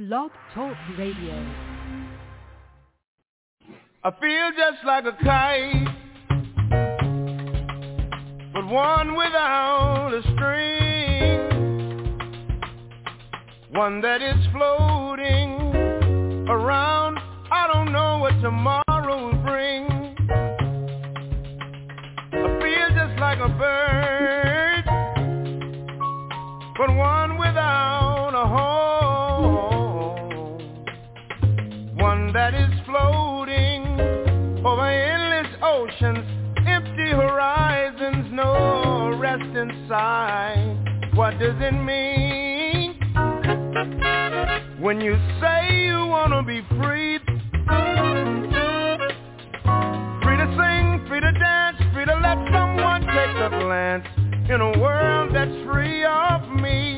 Blog Talk Radio. I feel just like a kite, but one without a string, one that is floating around. I don't know what tomorrow will bring. I feel just like a bird, but one without a home, one that is floating over endless oceans, empty horizons, no rest inside. What does it mean when you say you want to be free? Free to sing, free to dance, free to let someone take a glance in a world that's free of me.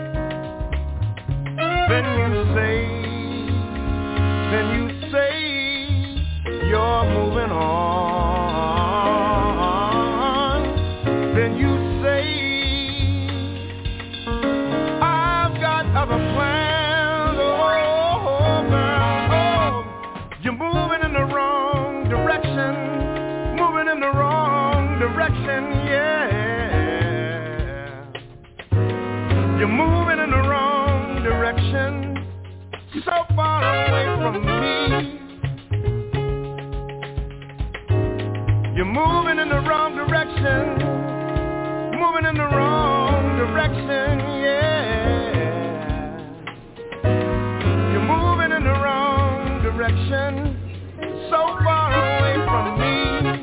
Then you say you're moving on. Then you say I've got other plans. Oh, girl, oh, you're moving in the wrong direction. Moving in the wrong direction, yeah. You're moving in the wrong direction, so far away from me. You're moving in the wrong direction, moving in the wrong direction, yeah. You're moving in the wrong direction, so far away from me.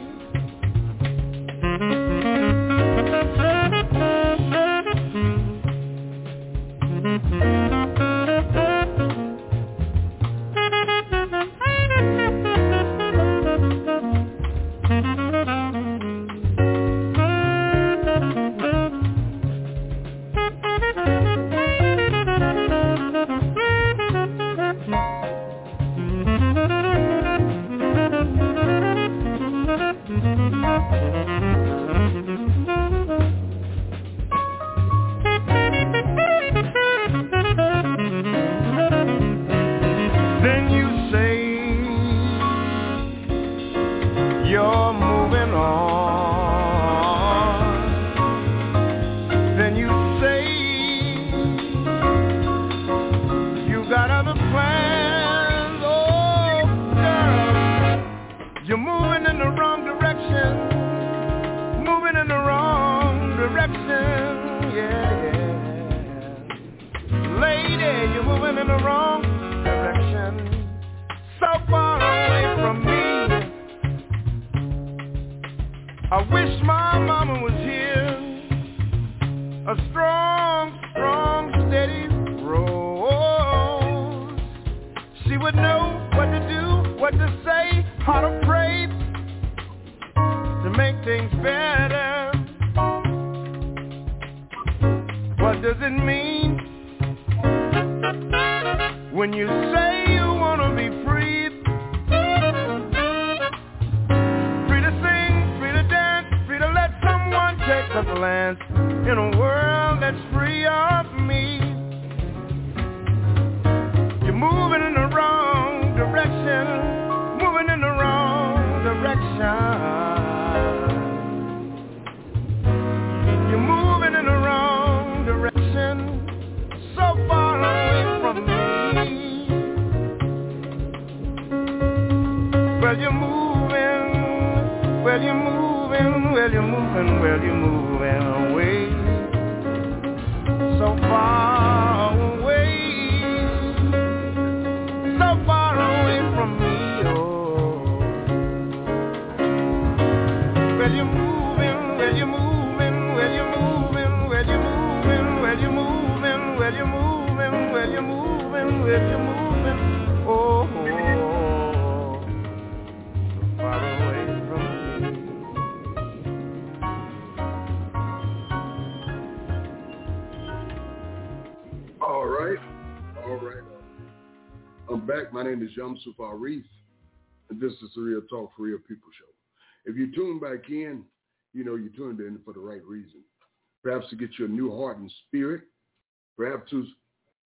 My name is Yamsuf Arif, and this is the Real Talk for Real People show. If you tune back in, you know you tuned in for the right reason. Perhaps to get you a new heart and spirit, perhaps to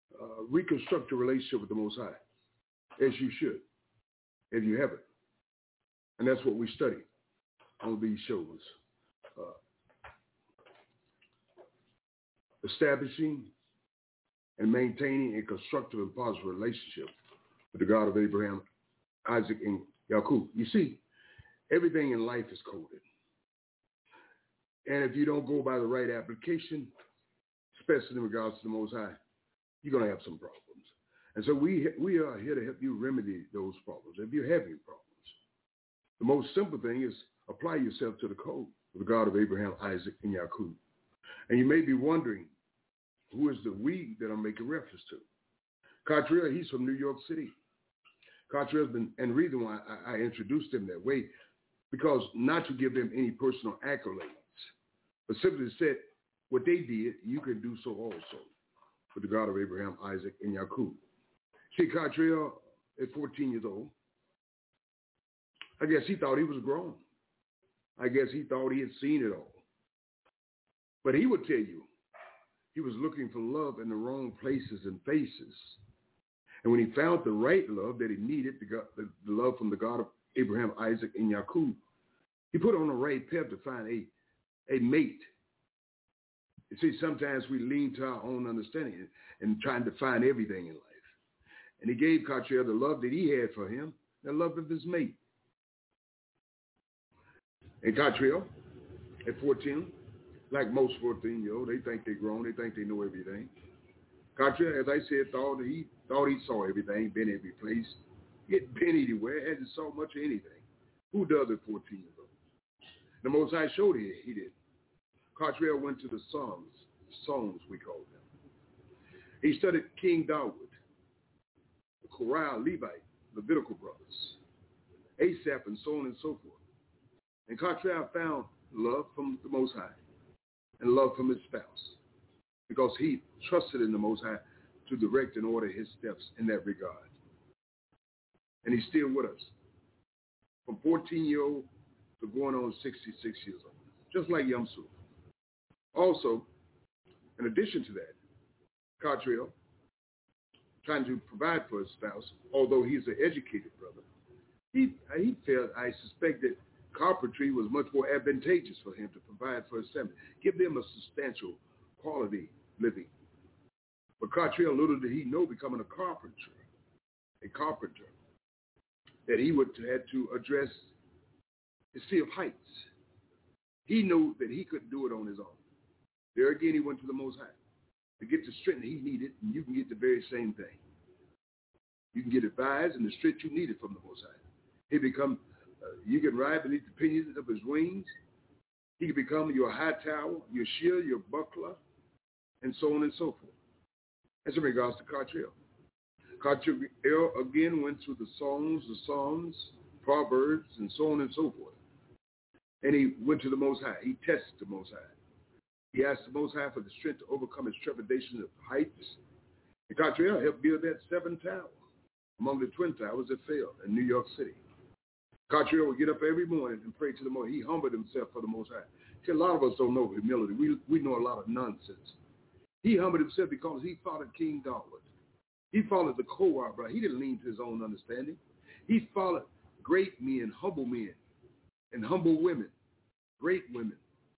reconstruct your relationship with the Most High, as you should, if you haven't. And that's what we study on these shows. Establishing and maintaining a constructive and positive relationship with the God of Abraham, Isaac, and Jacob. You see, everything in life is coded. And if you don't go by the right application, especially in regards to the Most High, you're going to have some problems. And so we are here to help you remedy those problems. If you're having problems, the most simple thing is apply yourself to the code of the God of Abraham, Isaac, and Jacob. And you may be wondering, who is the we that I'm making reference to? Cottrell, he's from New York City. Cottrell's been, and the reason why I introduced him that way, because not to give them any personal accolades, but simply said, what they did, you can do so also with the God of Abraham, Isaac, and Jacob. See, Cottrell, at 14 years old, I guess he thought he was grown. I guess he thought he had seen it all. But he would tell you, he was looking for love in the wrong places and faces. And when he found the right love that he needed, the love from the God of Abraham, Isaac, and Jacob, he put on the right path to find a mate. You see, sometimes we lean to our own understanding and trying to find everything in life. And he gave Cottrell the love that he had for him, the love of his mate. And Cottrell, at 14, like most 14-year-olds, they think they're grown, they think they know everything. Cottrell, as I said, thought he saw everything, been every place. He hadn't been anywhere, hadn't saw much of anything. Who does at 14 years old? The Most High showed he did. Cottrell went to the songs we call them. He studied King Dawood, the Korah, Levite, Levitical brothers, Asaph, and so on and so forth. And Cottrell found love from the Most High and love from his spouse because he trusted in the Most High to direct and order his steps in that regard. And he's still with us. From 14-year-old to going on 66 years old, just like Yamsuf. Also, in addition to that, Cottrell, trying to provide for his spouse, although he's an educated brother, he felt, I suspect, that carpentry was much more advantageous for him to provide for his family, give them a substantial quality living. But Cottrell, little did he know, becoming a carpenter, that he would have to address his fear of heights. He knew that he couldn't do it on his own. There again, he went to the Most High to get the strength he needed, and you can get the very same thing. You can get advice and the strength you needed from the Most High. He become, you can ride beneath the pinions of his wings. He can become your high tower, your shield, your buckler, and so on and so forth. As in regards to Cottrell. Cottrell again went through the songs, the Psalms, Proverbs, and so on and so forth. And he went to the Most High. He tested the Most High. He asked the Most High for the strength to overcome his trepidation of heights. And Cottrell helped build that 7th tower among the twin towers that fell in New York City. Cottrell would get up every morning and pray to the Most High. He humbled himself for the Most High. See, a lot of us don't know humility. We know a lot of nonsense. He humbled himself because he followed King Dawood. He followed the Korah, brother. He didn't lean to his own understanding. He followed great men, and humble women, great women.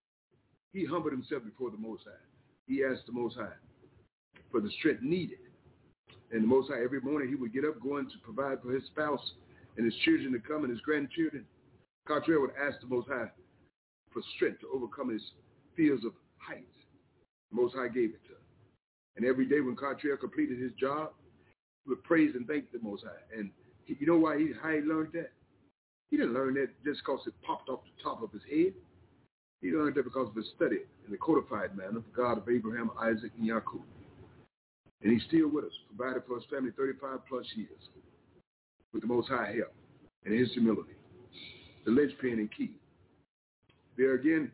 He humbled himself before the Most High. He asked the Most High for the strength needed. And the Most High, every morning, he would get up going to provide for his spouse and his children to come and his grandchildren. Cottrell would ask the Most High for strength to overcome his fears of heights. The Most High gave it to him. And every day when Cottrell completed his job, he would praise and thank the Most High. And you know how he learned that? He didn't learn that just because it popped off the top of his head. He learned that because of his study in the codified manner of the God of Abraham, Isaac, and Jacob. And he's still with us, provided for his family 35 plus years with the Most High help and his humility, the linchpin and key. There again,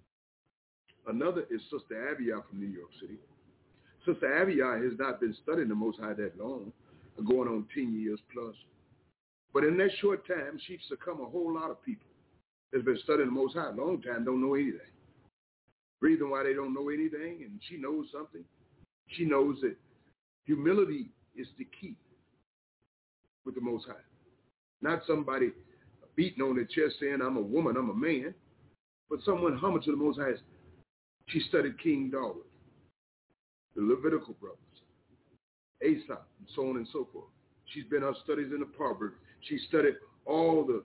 another is Sister Abiyah from New York City. Sister Abiyah has not been studying the Most High that long, going on 10 years plus. But in that short time, she's succumbed a whole lot of people that's been studying the Most High a long time, don't know anything. Reason why they don't know anything, and she knows something. She knows that Humility is the key with the Most High. Not somebody beating on their chest saying, I'm a woman, I'm a man, but someone humble to the Most High. She studied King David, the Levitical brothers, Aesop, and so on and so forth. She's been on studies in the Proverbs. She studied all the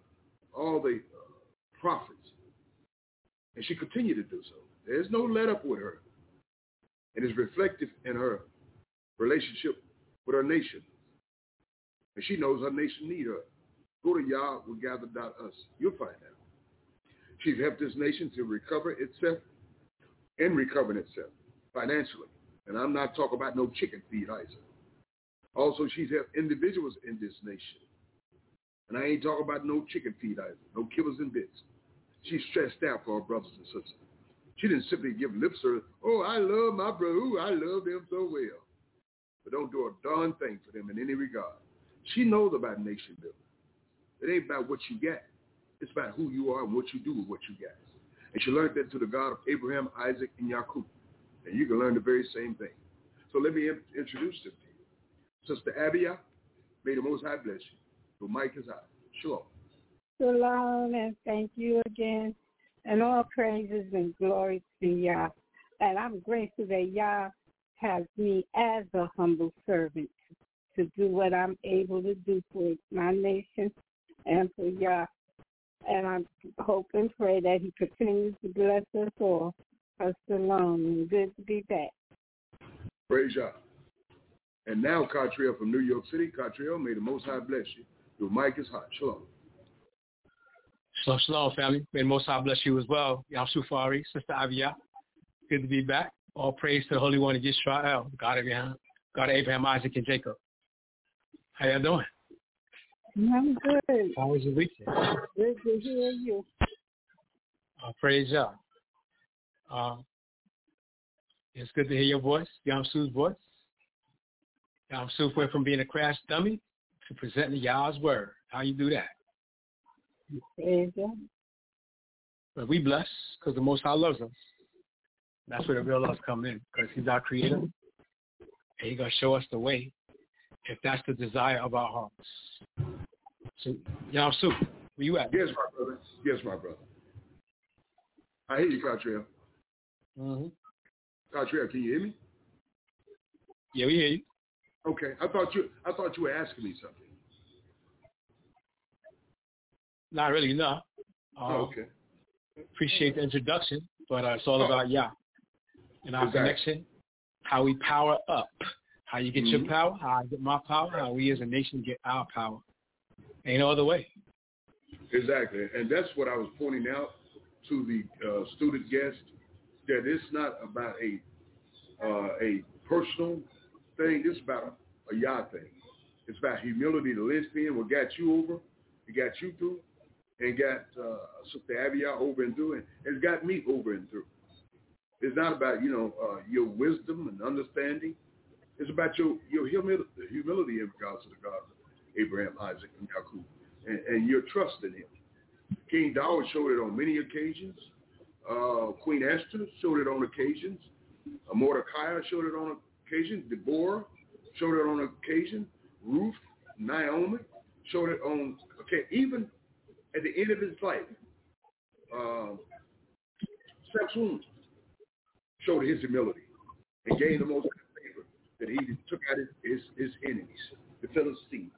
prophets, and she continued to do so. There's no let up with her, and it's reflective in her relationship with her nation. And she knows her nation need her. Go to yah.gather.us. You'll find out. She's helped this nation to recover itself and recovering itself financially. And I'm not talking about no chicken feed either. Also, she's helped individuals in this nation. And I ain't talking about no chicken feed either, no kibbles and bits. She's stressed out for her brothers and sisters. She didn't simply give lip service, oh, I love my brother, ooh, I love them so well. But don't do a darn thing for them in any regard. She knows about nation building. It ain't about what you get. It's about who you are and what you do with what you get. And she learned that to the God of Abraham, Isaac, and Jacob. And you can learn the very same thing. So let me introduce them to you. Sister Abia, may the Most High bless you. The mic is out. Shalom. Shalom, and thank you again. And all praises and glory to Yah. And I'm grateful that Yah has me as a humble servant to do what I'm able to do for my nation and for Yah. And I hope and pray that he continues to bless us all. Shalom, and good to be back. Praise Yah. And now, Catriel from New York City. Catriel, may the Most High bless you. Your mic is hot. Shalom. Shalom, shalom, family. May the Most High bless you as well. Yam Sufari, Sister Avia. Good to be back. All praise to the Holy One of Yisrael, God of Abraham, Isaac, and Jacob. How y'all doing? I'm good. How was your weekend? Good to hear you. Praise Yah. It's good to hear your voice, Yam Su's voice. Yam Su went from being a crash dummy to presenting Yah's word. How you do that? Praise Yah. But we bless because the Most High loves us. That's where the real love comes in, because he's our creator, and he's going to show us the way if that's the desire of our hearts. So, Yam Su, where you at? Yes, my brother. Yes, my brother. I hear you, Catriel. Mm-hmm. Catriel, can you hear me? Yeah, we hear you. Okay. I thought you were asking me something. Not really, no. Okay. Appreciate the introduction, but it's all about Yah and our connection, how we power up, how you get your power, how I get my power, how we as a nation get our power. Ain't no other way. Exactly. And that's what I was pointing out to the student guest, that it's not about a personal thing. It's about a Yah thing. It's about humility, the linchpin, what got you over, it got you through, and got Sister Avia over and through, and it's got me over and through. It's not about, your wisdom and understanding. It's about your humility in regards to the God of Abraham, Isaac, and Jacob, and your trust in him. King David showed it on many occasions. Queen Esther showed it on occasions. Mordecai showed it on occasion. Deborah showed it on occasion. Ruth, Naomi showed it on occasion. Even at the end of his life, Samson showed his humility and gained the most favor that he took out his enemies, the Philistines.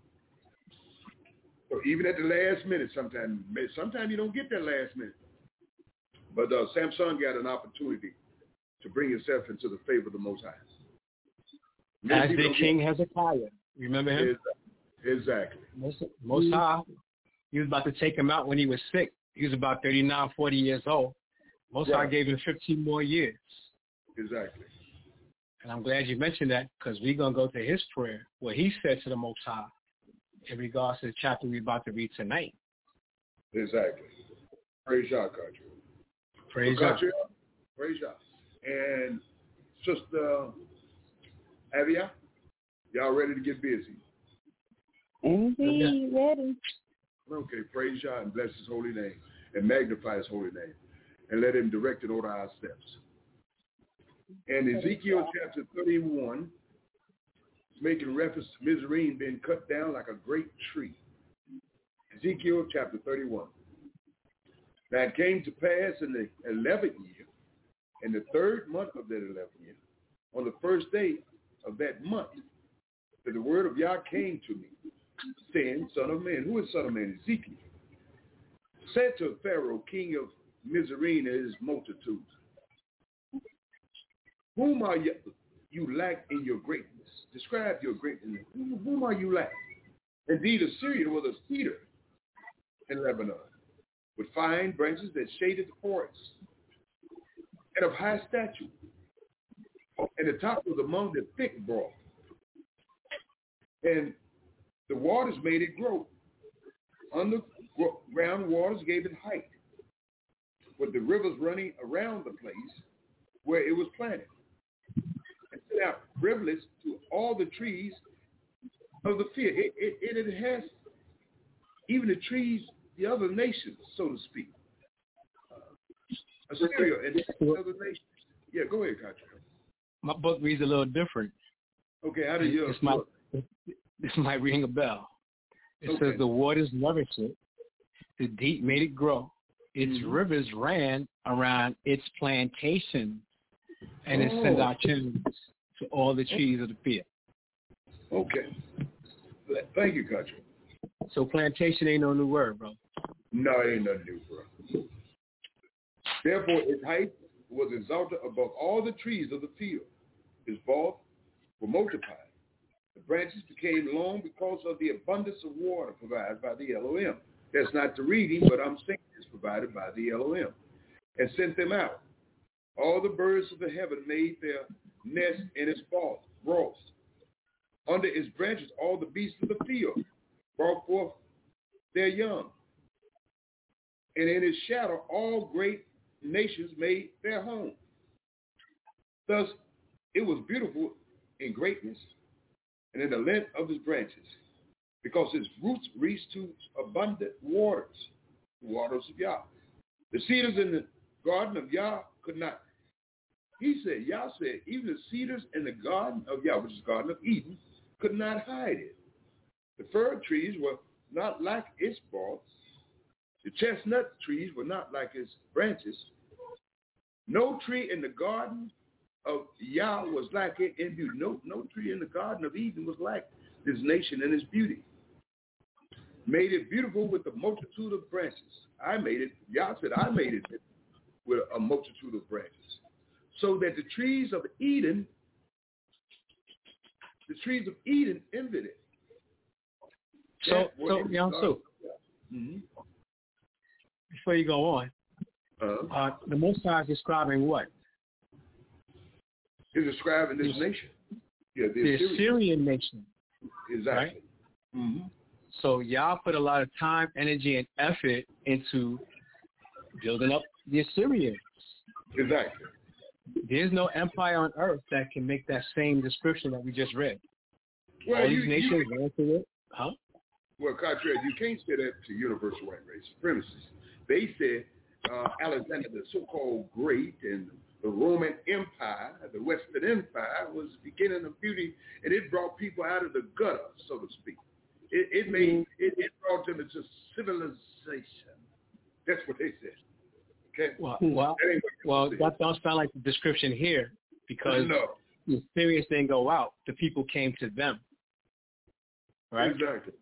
So even at the last minute, sometimes you don't get that last minute. But Samson got an opportunity to bring himself into the favor of the Most High. As did King Hezekiah. Remember him? Exactly. Most High, he was about to take him out when he was sick. He was about 39, 40 years old. Most High gave him 15 more years. Exactly. And I'm glad you mentioned that, because we're going to go to his prayer, where he said to the Most High, in regards to the chapter we're about to read tonight. Exactly. Praise Yah, Catriel. Praise Yah. Praise Yah. And Sister Avia, y'all ready to get busy? Indeed, ready. Okay, praise Yah and bless his holy name and magnify his holy name and let him direct and order our steps. And Ezekiel chapter 31, making reference to Mizraim being cut down like a great tree. Ezekiel chapter 31. Now it came to pass in the 11th year, in the 3rd month of that 11th year, on the first day of that month, that the word of Yah came to me, saying, Son of man, who is Son of man? Ezekiel. Said to Pharaoh, king of Mizraim, and his multitude, whom are you lack in your greatness? Describe your greatness. Whom are you lack? Indeed, Assyria was a cedar in Lebanon, with fine branches that shaded the forest, and of high stature. And the top was among the thick broad. And the waters made it grow. Underground waters gave it height, with the rivers running around the place where it was planted. And set out rivulets to all the trees of the field. It has even the trees, the other nations, so to speak. Assyria and the other nations. Yeah, go ahead, Contra. My book reads a little different. Okay, how do you? This might ring a bell. It says the waters nourished it, the deep made it grow. Its rivers ran around its plantation, and it sent out channels to all the trees of the field. Okay. Thank you, Contra. So plantation ain't no new word, bro. No, it ain't nothing new, bro. Therefore, its height was exalted above all the trees of the field. Its bulk were multiplied. The branches became long because of the abundance of water provided by the Elohim. That's not the reading, but I'm saying it's provided by the Elohim. And sent them out. All the birds of the heaven made their nest in its boughs. Under its branches, all the beasts of the field brought forth their young. And in its shadow, all great nations made their home. Thus, it was beautiful in greatness and in the length of its branches, because its roots reached to abundant waters, the waters of Yah. The cedars in the garden of Yah could not. Yah said, even the cedars in the garden of Yah, which is the Garden of Eden, could not hide it. The fir trees were not like its boughs. The chestnut trees were not like its branches. No tree in the garden of Yah was like it in beauty. No tree in the Garden of Eden was like this nation in its beauty. Made it beautiful with a multitude of branches. I made it, Yah said, I made it with a multitude of branches. So that the trees of Eden envied it. So before you go on, the Most High is describing what? He's describing this nation. Yeah, the Assyrian nation. Exactly. Right? Mm-hmm. So Yah put a lot of time, energy, and effort into building up the Assyrians. Exactly. There's no empire on earth that can make that same description that we just read. Well, all these nations went through it. Huh? Well, contrary, you can't say that to universal white race supremacists. They said Alexander the so-called Great and the Roman Empire, the Western Empire, was the beginning of beauty, and it brought people out of the gutter, so to speak. It brought them into civilization. That's what they said. Okay. Well, that don't sound like the description here, because the Assyrians didn't go out; the people came to them. Right. Exactly.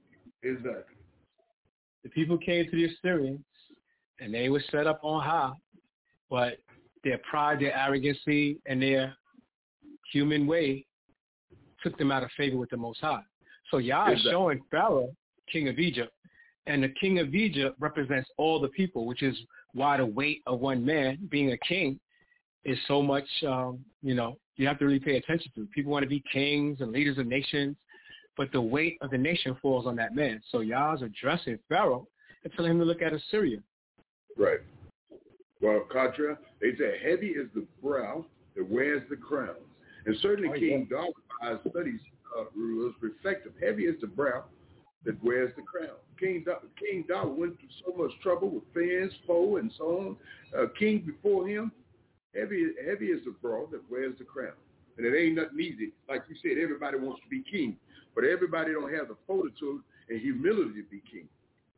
The people came to the Assyrians, and they were set up on high, but their pride, their arrogancy, and their human way took them out of favor with the Most High. So Yah is showing Pharaoh, king of Egypt, and the king of Egypt represents all the people, which is why the weight of one man being a king is so much, you have to really pay attention to. People want to be kings and leaders of nations, but the weight of the nation falls on that man. So Yah's addressing Pharaoh and telling him to look at Assyria. Right. Well, Contra, they say heavy is the brow that wears the crown. And certainly King David, by his studies, was reflective. Heavy is the brow that wears the crown. King David went through so much trouble with friends, foe, and so on. King before him, heavy is the brow that wears the crown. And it ain't nothing easy. Like you said, everybody wants to be king, but everybody don't have the fortitude and humility to be king.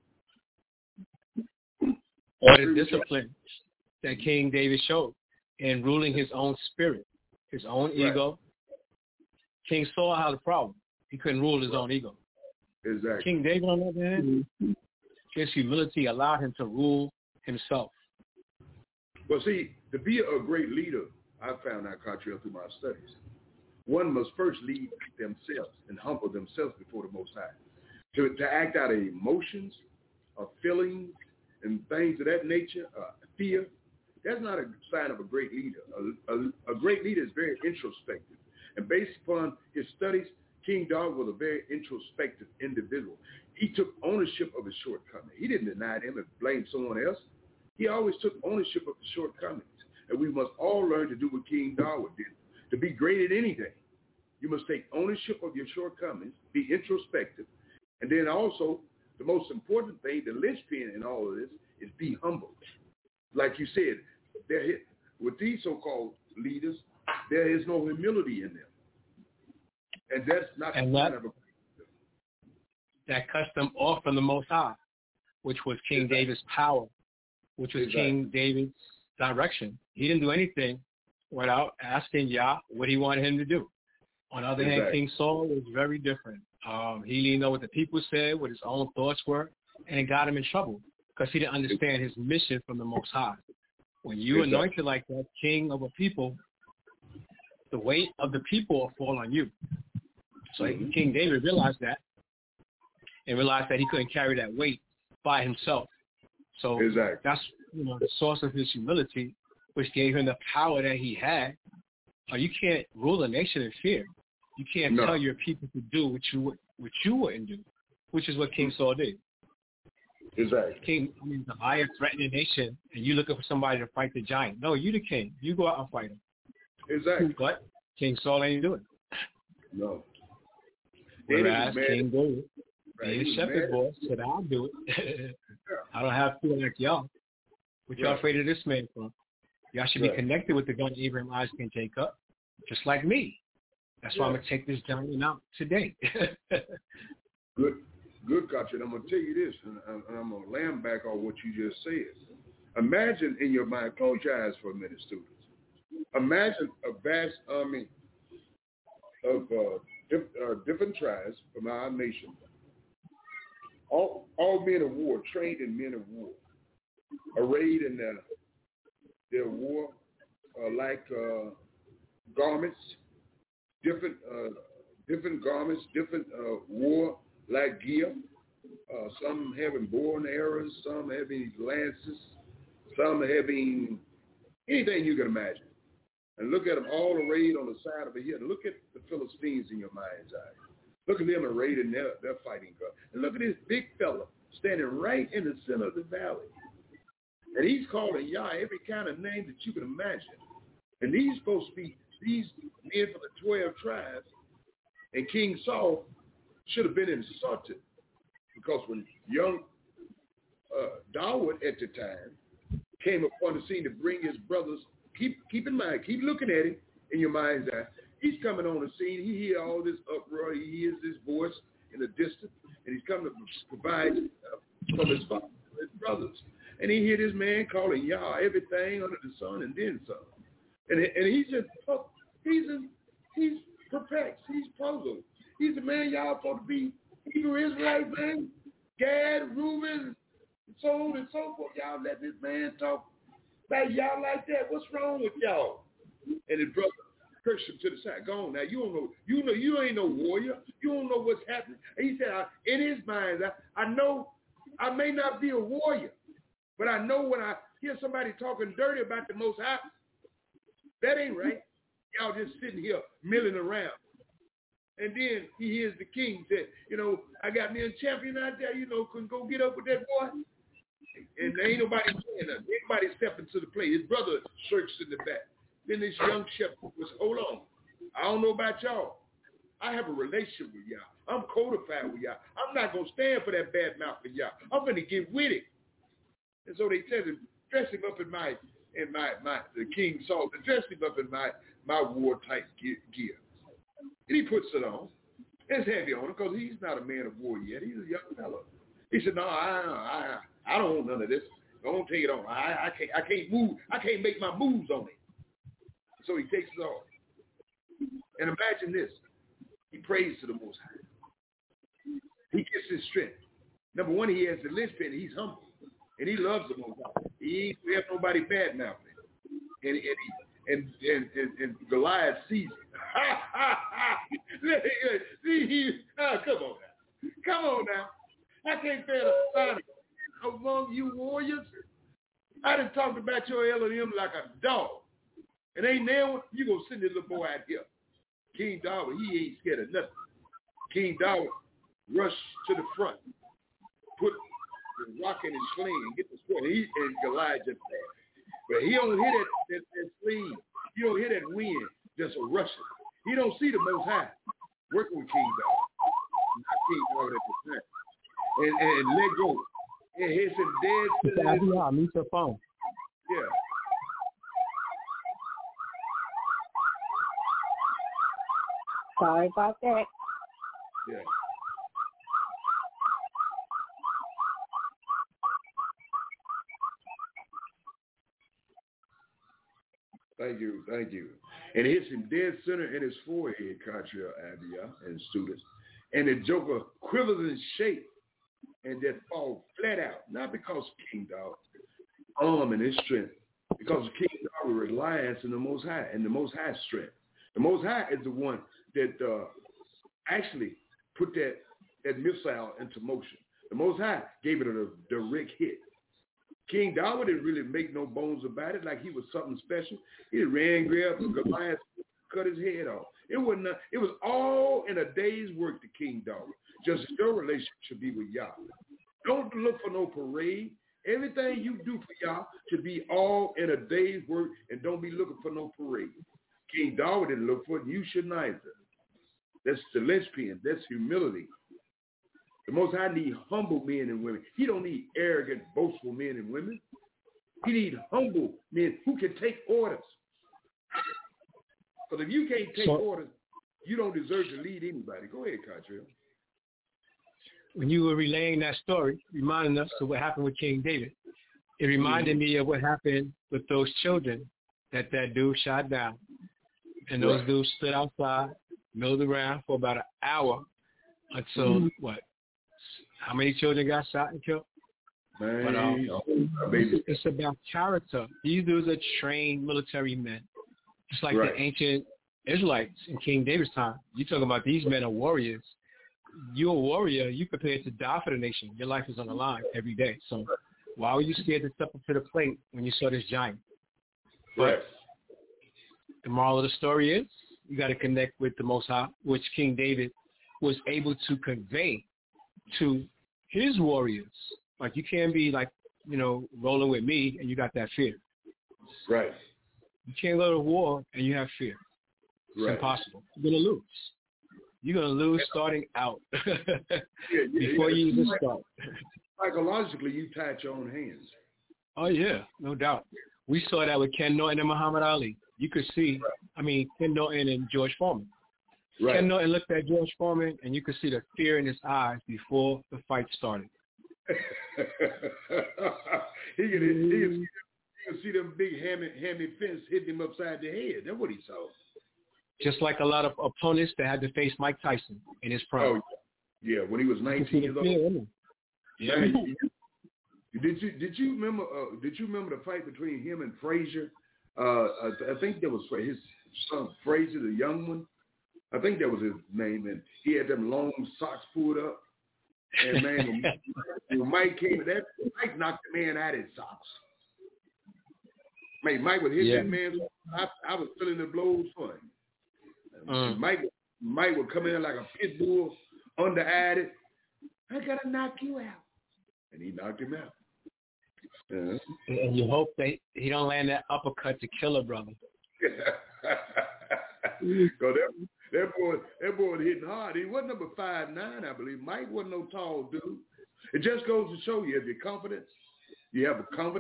Or the discipline that King David showed in ruling his own spirit, his own ego. King Saul had a problem. He couldn't rule his own ego. Exactly. King David, on the other hand, his humility allowed him to rule himself. Well, see, to be a great leader, I found out, Cottrell, through my studies, one must first lead themselves and humble themselves before the Most High. To act out of emotions, of feelings, and things of that nature, fear, that's not a sign of a great leader. A great leader is very introspective. And based upon his studies, King David was a very introspective individual. He took ownership of his shortcomings. He didn't deny them and blame someone else. He always took ownership of the shortcomings. And we must all learn to do what King David did. To be great at anything, you must take ownership of your shortcomings, be introspective, and then also the most important thing, the linchpin in all of this, is be humble. Like you said, with these so-called leaders, there is no humility in them. And that's not the kind of a... That cuts them off from the Most High, which was King David's power, which was King David's direction. He didn't do anything without asking Yah what he wanted him to do. On the other hand, King Saul was very different. He didn't know what the people said, what his own thoughts were, and it got him in trouble because he didn't understand his mission from the Most High. When you anointed like that, king of a people, the weight of the people will fall on you. So King David realized that and realized that he couldn't carry that weight by himself. So that's the source of his humility, which gave him the power that he had. You can't rule a nation in fear. You can't tell your people to do what you wouldn't do, which is what King Saul did. Exactly. The lion threatened a nation, and you looking for somebody to fight the giant. No, you the king. You go out and fight him. Exactly. But King Saul ain't doing it. No. Whereas King David, being a shepherd boy, said, I'll do it. I don't have fear like y'all. What y'all afraid of this man for? Y'all should be connected with the God Abraham, Isaac, and Jacob, just like me. That's why I'm going to take this giant out today. Good, Gotcha. And I'm going to tell you this, and I'm going to land back on what you just said. Imagine in your mind, close your eyes for a minute, students. Imagine a vast army of different tribes from our nation, all men of war, trained in men of war, arrayed in their war like garments, different garments, different war-like gear. Some having bow and arrows, some having lances, some having anything you can imagine. And look at them all arrayed on the side of a hill. Look at the Philistines in your mind's eye. Look at them arrayed in their fighting garb. And look at this big fella standing right in the center of the valley. And he's calling Yah every kind of name that you can imagine. And these supposed to be these men from the 12 tribes. And King Saul should have been insulted because when young David at the time came upon the scene to bring his brothers, keep in mind, keep looking at him in your mind's eye. He's coming on the scene. He hears all this uproar. He hears this voice in the distance, and he's coming to provide from his father, his brothers. And he hear this man calling Yah everything under the sun and then some. And he's just, he's perplexed. He's puzzled. He's the man y'all supposed to be Hebrew Israelite, man. Gad, Reuben, so on and so forth. Y'all let this man talk about y'all like that. What's wrong with y'all? And his brother cursed him to the side. Go on now. You don't know. You ain't no warrior. You don't know what's happening. And he said, in his mind, I know I may not be a warrior, but I know when I hear somebody talking dirty about the Most High, that ain't right. Y'all just sitting here milling around. And then he hears the king say, I got me a champion out there, couldn't go get up with that boy. And there ain't nobody saying nothing. Everybody stepping to the plate. His brother shirks in the back. Then this young shepherd was, hold on. I don't know about y'all. I have a relationship with y'all. I'm codified with y'all. I'm not going to stand for that bad mouth with y'all. I'm going to get with it. And so they tell him, dress him up in my in the King Saul, to dress him up in my war type gear. And he puts it on. It's heavy on him because he's not a man of war yet. He's a young fellow. He said, no, I don't want none of this. Don't take it on. I can't move. I can't make my moves on it. So he takes it off. And imagine this. He prays to the Most High. He gets his strength. Number one, he has the linchpin. He's humble. And he loves the Most High. He ain't have nobody bad mouthing. And Goliath sees it. Come on now. Come on now. I can't bear the sight among you warriors. I done talked about your Elohim like a dog. And ain't there one, you gonna send this little boy out here. King David, he ain't scared of nothing. King David rushed to the front, put the rock in his sling and get the sword. And Goliath just passed. But he don't hear that sling. You don't hear that wind just rushing. He don't see the Most High working with King David. Not King David at the time. And let go. And hit some dead. Meet your phone. Yeah. Sorry about that. Yeah. Thank you. And it hits him dead center in his forehead, Contra Abia and students. And the joker quivers in shape and just falls flat out. Not because of King David, arm and his strength, because of King David reliance in the Most High and the Most High's strength. The Most High is the one that actually put that missile into motion. The Most High gave it a direct hit. King David didn't really make no bones about it like he was something special. He ran, grabbed Goliath, cut his head off. It was all in a day's work to King David. Just your relationship should be with Yah. Don't look for no parade. Everything you do for Yah should be all in a day's work, and don't be looking for no parade. King David didn't look for it, you shouldn't either. That's the linchpin. That's humility. The Most High need humble men and women. He don't need arrogant, boastful men and women. He need humble men who can take orders. Because if you can't take orders, you don't deserve to lead anybody. Go ahead, Cottrell. When you were relaying that story, reminding us of what happened with King David, it reminded me of what happened with those children that dude shot down. And those dudes stood outside, milled around for about an hour until, how many children got shot and killed? Man, but, it's about character. These dudes are trained military men. Just like the ancient Israelites in King David's time. You're talking about these men are warriors. You're a warrior. You're prepared to die for the nation. Your life is on the line every day. So why were you scared to step up to the plate when you saw this giant? But the moral of the story is you got to connect with the Most High, which King David was able to convey to his warriors. Like you can't be like, rolling with me and you got that fear. Right. You can't go to war and you have fear. It's impossible. You're going to lose. You're going to lose starting out before you even start. Psychologically, you tied your own hands. Oh, yeah, no doubt. We saw that with Ken Norton and Muhammad Ali. You could see, Ken Norton and George Foreman. Right. Ken Norton looked at George Foreman, and you could see the fear in his eyes before the fight started. He could see them big hammy fence hitting him upside the head. That's what he saw. Just like a lot of opponents that had to face Mike Tyson in his prime. Oh, yeah, when he was 19 years old. Yeah. Did you remember the fight between him and Frazier? I think that was his son Frazier, the young one. I think that was his name, and he had them long socks pulled up. And man, when Mike came, Mike knocked the man out of his socks. Man, Mike would hit that man. I was feeling the blows for him. Mike would come in like a pit bull, under-eyed it. I gotta knock you out, and he knocked him out. And you hope that he don't land that uppercut to kill a brother. So that boy was hitting hard. He wasn't number 5'9", I believe. Mike wasn't no tall dude. It just goes to show you, if you're confident, you have a confidence,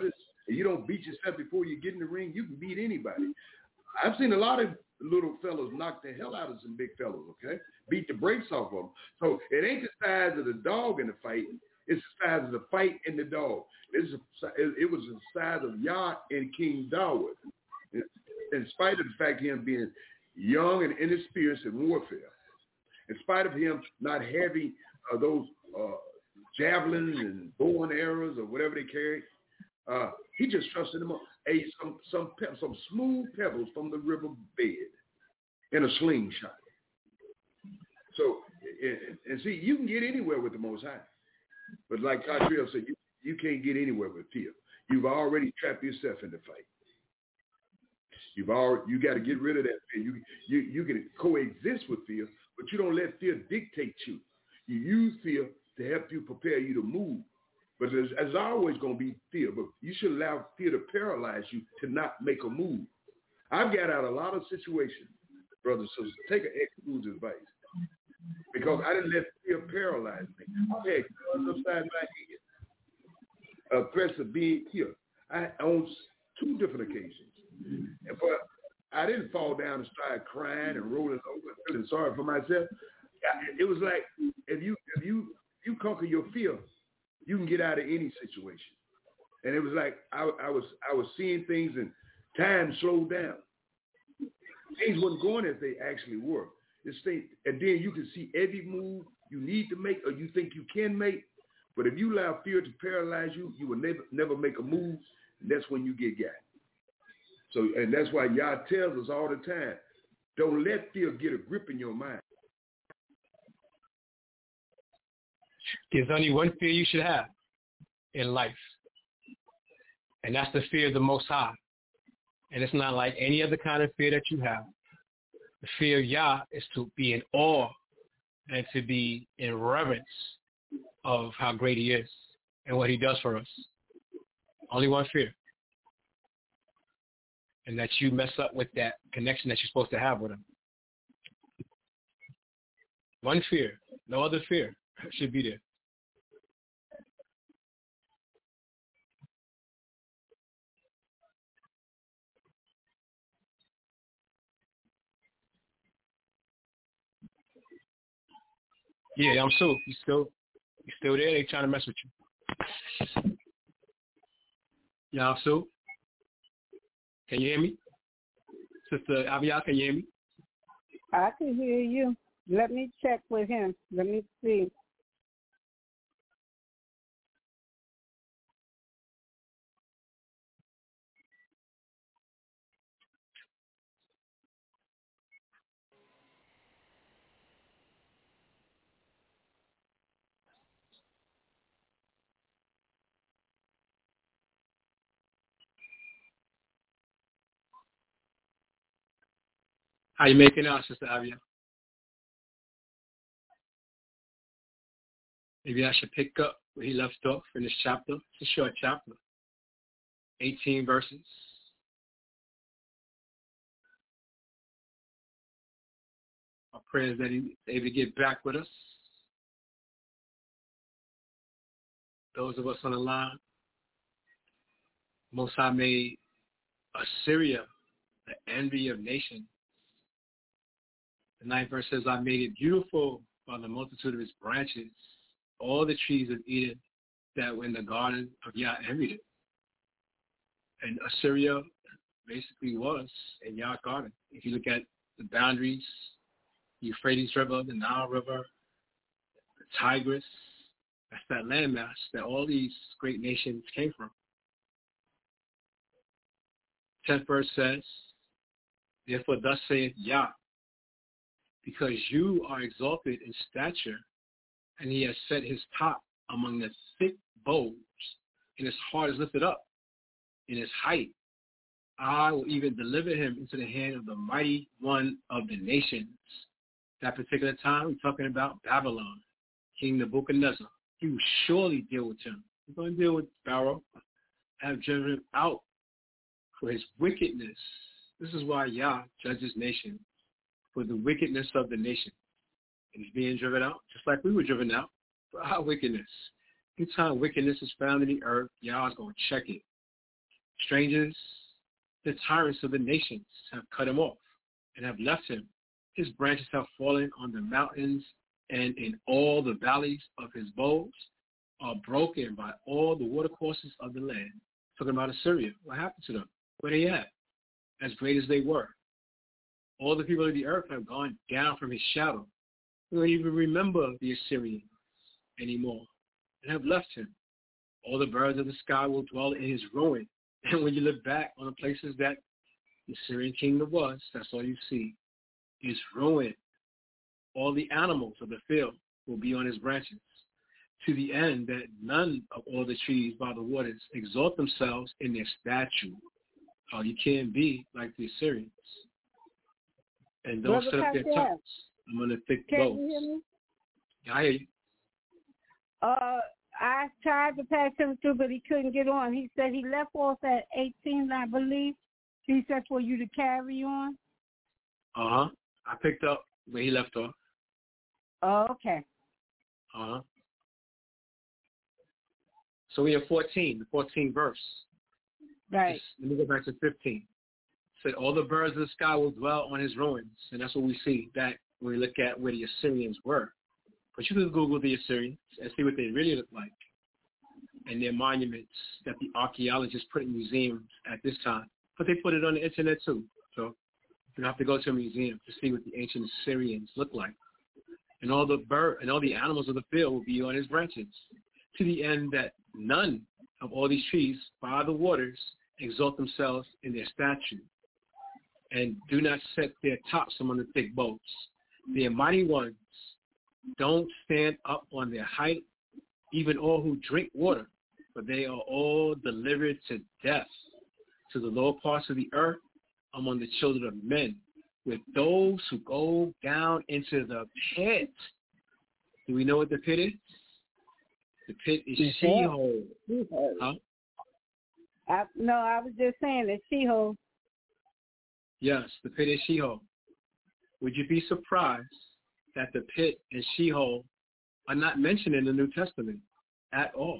and you don't beat yourself before you get in the ring, you can beat anybody. I've seen a lot of little fellows knock the hell out of some big fellows, okay? Beat the brakes off of them. So it ain't the size of the dog in the fight. It's the size of the fight and the dog. It was the size of Yah and King Dawood. In spite of the fact of him being young and inexperienced in warfare, in spite of him not having those javelins and bow and arrows or whatever they carry, he just trusted him. Some smooth pebbles from the river bed in a slingshot. So, and see, you can get anywhere with the Most High. But like Cottrell said, you can't get anywhere with fear. You've already trapped yourself in the fight. You got to get rid of that fear. You can coexist with fear, but you don't let fear dictate you. You use fear to help you prepare you to move. But there's always going to be fear, but you should allow fear to paralyze you to not make a move. I've got out a lot of situations, brothers and sisters. Take an ex-fool's advice. Because I didn't let fear paralyze me. I've had guns upside my head. Threats of being killed. On 2 different occasions. But I didn't fall down and start crying and rolling over and feeling sorry for myself. It was like if you conquer your fear, you can get out of any situation. And it was like I was seeing things and time slowed down. Things wasn't going as they actually were. And then you can see every move you need to make or you think you can make. But if you allow fear to paralyze you, you will never make a move, and that's when you get got. So, and that's why Yah tells us all the time, don't let fear get a grip in your mind. There's only one fear you should have in life, and that's the fear of the Most High. And it's not like any other kind of fear that you have. The fear of Yah is to be in awe and to be in reverence of how great he is and what he does for us. Only one fear. And that you mess up with that connection that you're supposed to have with him. One fear. No other fear should be there. Yeah, I'm so. You still there? They trying to mess with you. Yeah, I'm so. Can you hear me? Sister Avia, can you hear me? I can hear you. Let me check with him. Let me see. How you making out, Sister Avia? Maybe I should pick up where he left off in this chapter. It's a short chapter. 18 verses. Our prayers that he's able to get back with us. Those of us on the line. Most High made Assyria the envy of nations. The 9th verse says, I made it beautiful by the multitude of its branches. All the trees of Eden that were in the garden of Yah envied it. And Assyria basically was in Yah's garden. If you look at the boundaries, the Euphrates River, the Nile River, the Tigris, that's that landmass that all these great nations came from. 10th verse says, therefore thus saith Yah, because you are exalted in stature, and he has set his top among the thick boughs, and his heart is lifted up in his height. I will even deliver him into the hand of the mighty one of the nations. That particular time, we're talking about Babylon, King Nebuchadnezzar. He will surely deal with him. He's going to deal with Pharaoh, have driven him out for his wickedness. This is why Yah judges nations, for the wickedness of the nation. And he's being driven out, just like we were driven out, for our wickedness. Anytime wickedness is found in the earth, Yah is going to check it. Strangers, the tyrants of the nations have cut him off and have left him. His branches have fallen on the mountains, and in all the valleys of his boughs are broken by all the watercourses of the land. Talking about Assyria. What happened to them? Where they at? As great as they were. All the people of the earth have gone down from his shadow. We don't even remember the Assyrians anymore and have left him. All the birds of the sky will dwell in his ruin. And when you look back on the places that the Assyrian kingdom was, that's all you see is ruin. All the animals of the field will be on his branches, to the end that none of all the trees by the waters exalt themselves in their statue. You can't be like the Assyrians. And don't set up their tops among the thick bows. You hear me? I hear you. I tried to pass him through, but he couldn't get on. He said he left off at 18, I believe. He said for you to carry on. Uh-huh. I picked up where he left off. Oh, okay. Uh-huh. So we have 14, the 14th verse. Right. Let me go back to 15. It said, all the birds of the sky will dwell on his ruins. And that's what we see that when we look at where the Assyrians were. But you can Google the Assyrians and see what they really look like. And their monuments that the archaeologists put in museums at this time. But they put it on the internet too. So you don't have to go to a museum to see what the ancient Assyrians look like. And all the animals of the field will be on his branches, to the end that none of all these trees by the waters exalt themselves in their statue, and do not set their tops among the thick boats. Their mighty ones don't stand up on their height, even all who drink water, for they are all delivered to death, to the lower parts of the earth, among the children of men, with those who go down into the pit. Do we know what the pit is? The pit is Sheol. Huh? No, I was just saying it's Sheol. Yes, the pit is Sheol. Would you be surprised that the pit and Sheol are not mentioned in the New Testament at all?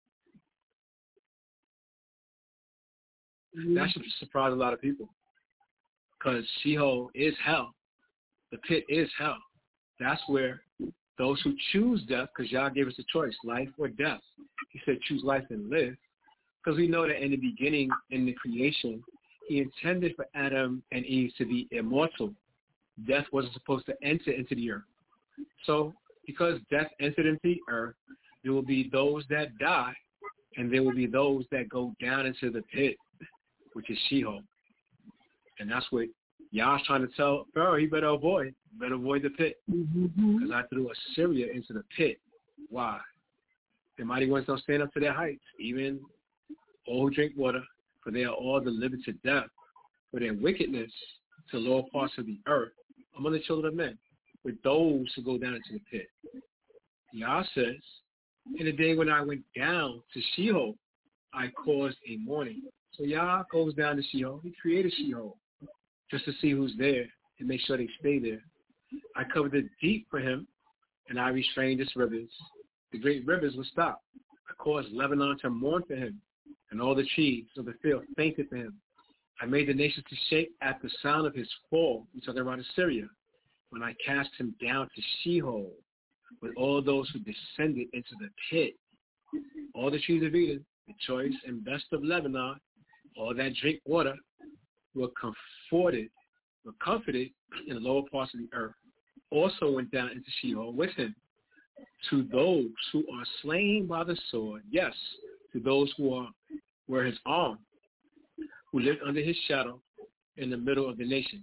Mm-hmm. That should surprise a lot of people, because Sheol is hell. The pit is hell. That's where those who choose death, because Yah gave us a choice, life or death. He said choose life and live, because we know that in the beginning, in the creation, he intended for Adam and Eve to be immortal. Death wasn't supposed to enter into the earth. So because death entered into the earth, there will be those that die, and there will be those that go down into the pit, which is Sheol. And that's what Yah's trying to tell Pharaoh, he better avoid the pit. Because I threw Assyria into the pit. Why? The mighty ones don't stand up to their heights, even all who drink water, for they are all delivered to death for their wickedness to the lower parts of the earth among the children of men, with those who go down into the pit. Yah says, in the day when I went down to Sheol, I caused a mourning. So Yah goes down to Sheol. He created Sheol just to see who's there and make sure they stay there. I covered the deep for him, and I restrained its rivers. The great rivers will stop. I caused Lebanon to mourn for him, and all the trees of the field fainted for him. I made the nations to shake at the sound of his fall. We're talking about Assyria. When I cast him down to Sheol, with all those who descended into the pit. All the trees of Eden, the choice and best of Lebanon, all that drink water, were comforted in the lower parts of the earth, also went down into Sheol with him. To those who are slain by the sword, yes, to those who were his arm, who lived under his shadow in the middle of the nations.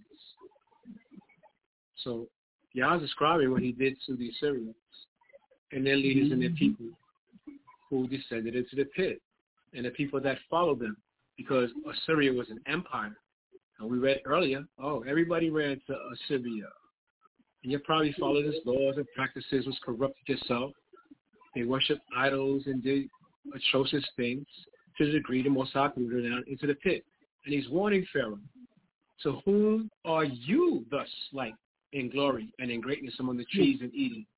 So Yah is describing what he did to the Assyrians and their leaders and their people who descended into the pit, and the people that followed them, because Assyria was an empire. And we read earlier, everybody ran to Assyria. And you probably followed its laws and practices, was corrupted yourself. They worshipped idols and did atrocious things to the degree the Most High threw them down into the pit. And he's warning Pharaoh, to whom are you thus like in glory and in greatness among the trees of Eden?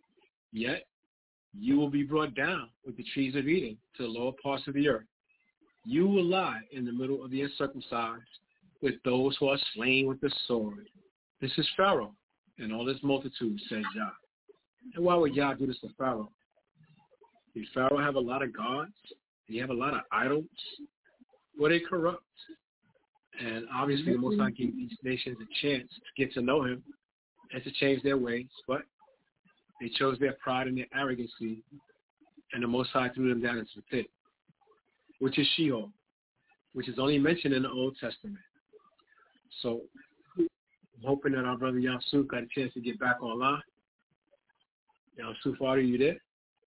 Yet you will be brought down with the trees of Eden to the lower parts of the earth. You will lie in the middle of the uncircumcised with those who are slain with the sword. This is Pharaoh and all his multitude, says Yah. And why would Yah do this to Pharaoh? Did Pharaoh have a lot of gods? Did he have a lot of idols? Were they corrupt? And obviously the Most High gave these nations a chance to get to know him and to change their ways, but they chose their pride and their arrogancy, and the Most High threw them down into the pit, which is Sheol, which is only mentioned in the Old Testament. So I'm hoping that our brother Yamsuf got a chance to get back online. Yamsuf, are you there?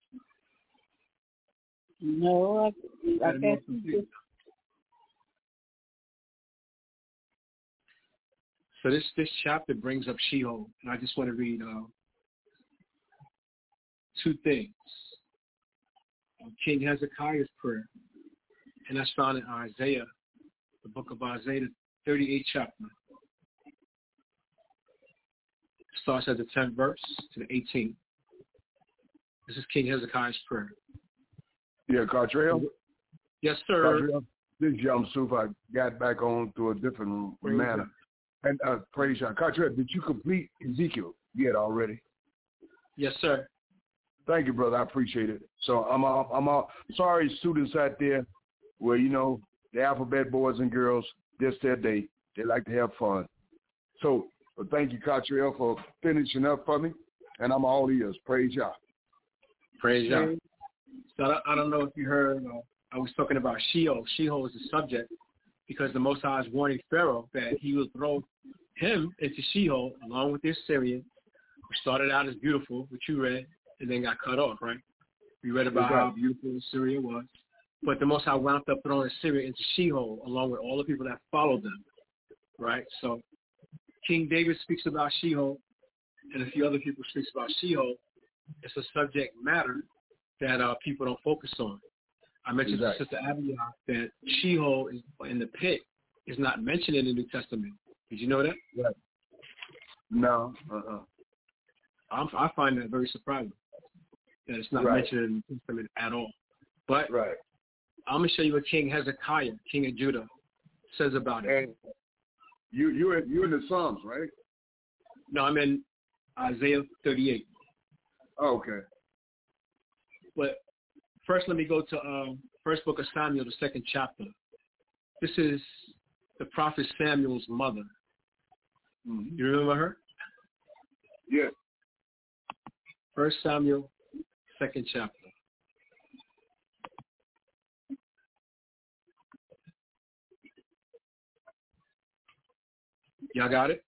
No, I guess So this chapter brings up Sheol, and I just want to read two things. King Hezekiah's prayer, and that's found in Isaiah, the book of Isaiah, 38th chapter. It starts at the 10th verse to the 18th. This is King Hezekiah's prayer. Yeah, Cartrell? Yes, sir. Cartrell, this is Yamsuf. I got back on to a different manner. And praise God. Cartrell, did you complete Ezekiel yet already? Yes, sir. Thank you, brother. I appreciate it. So I'm sorry, students out there, where, you know, the alphabet boys and girls, this their day. They like to have fun. So thank you, Cartrell, for finishing up for me. And I'm all ears. Praise God. Praise God. So I don't know if you heard, I was talking about Sheol. Sheol is the subject because the Most High is warning Pharaoh that he will throw him into Sheol along with the Assyrians, who started out as beautiful, which you read, and then got cut off, right? We read about how beautiful Assyria was. But the Most High wound up throwing Assyria into Sheol along with all the people that followed them, right? So King David speaks about Sheol, and a few other people speaks about Sheol. It's a subject matter that people don't focus on. I mentioned to Sister Abigail that Sheol is in the pit is not mentioned in the New Testament. Did you know that? Right. No. I find that very surprising that it's not mentioned in the New Testament at all. But I'm going to show you what King Hezekiah, king of Judah, says about it. And you're in the Psalms, right? No, I'm in Isaiah 38. Oh, okay. But first, let me go to First Book of Samuel, the 2nd chapter. This is the prophet Samuel's mother. Mm-hmm. You remember her? Yes. 1 Samuel, 2nd chapter. Y'all got it?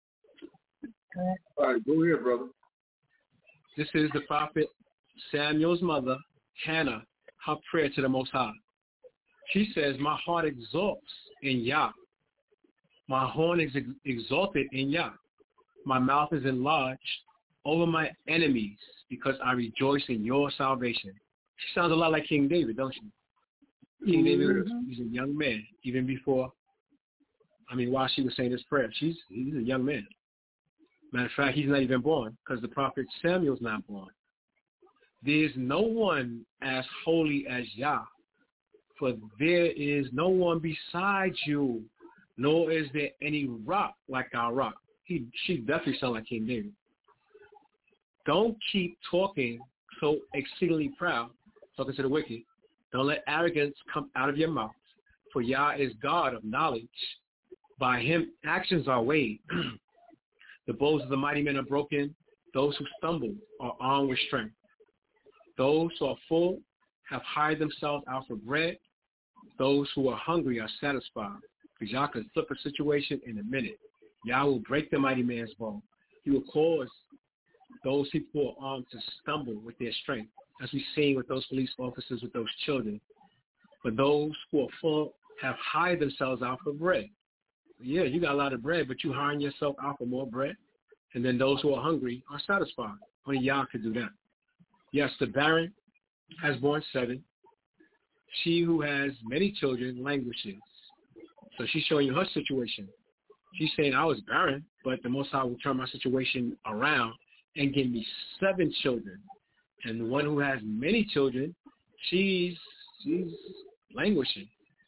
All right, go ahead, brother. This is the prophet Samuel's mother, Hannah, her prayer to the Most High. She says, my heart exalts in Yah. My horn is exalted in Yah. My mouth is enlarged over my enemies because I rejoice in your salvation. She sounds a lot like King David, don't she? King David, he's a young man, even before, while she was saying this prayer. He's a young man. Matter of fact, he's not even born because the prophet Samuel's not born. There is no one as holy as Yah, for there is no one besides you, nor is there any rock like our rock. She definitely sounds like King David. Don't keep talking so exceedingly proud, talking to the wicked. Don't let arrogance come out of your mouth, for Yah is God of knowledge. By him actions are weighed. The bows of the mighty men are broken. Those who stumble are armed with strength. Those who are full have hired themselves out for bread. Those who are hungry are satisfied. Because Yah can flip a situation in a minute. Yah will break the mighty man's bow. He will cause those people who are armed to stumble with their strength, as we've seen with those police officers, with those children. But those who are full have hired themselves out for bread. Yeah, you got a lot of bread, but you hiring yourself out for more bread. And then those who are hungry are satisfied. Only Yah could do that. Yes, the barren has borne 7. She who has many children languishes. So she's showing you her situation. She's saying, I was barren, but the Most High will turn my situation around and give me 7 children. And the one who has many children, she's languishing.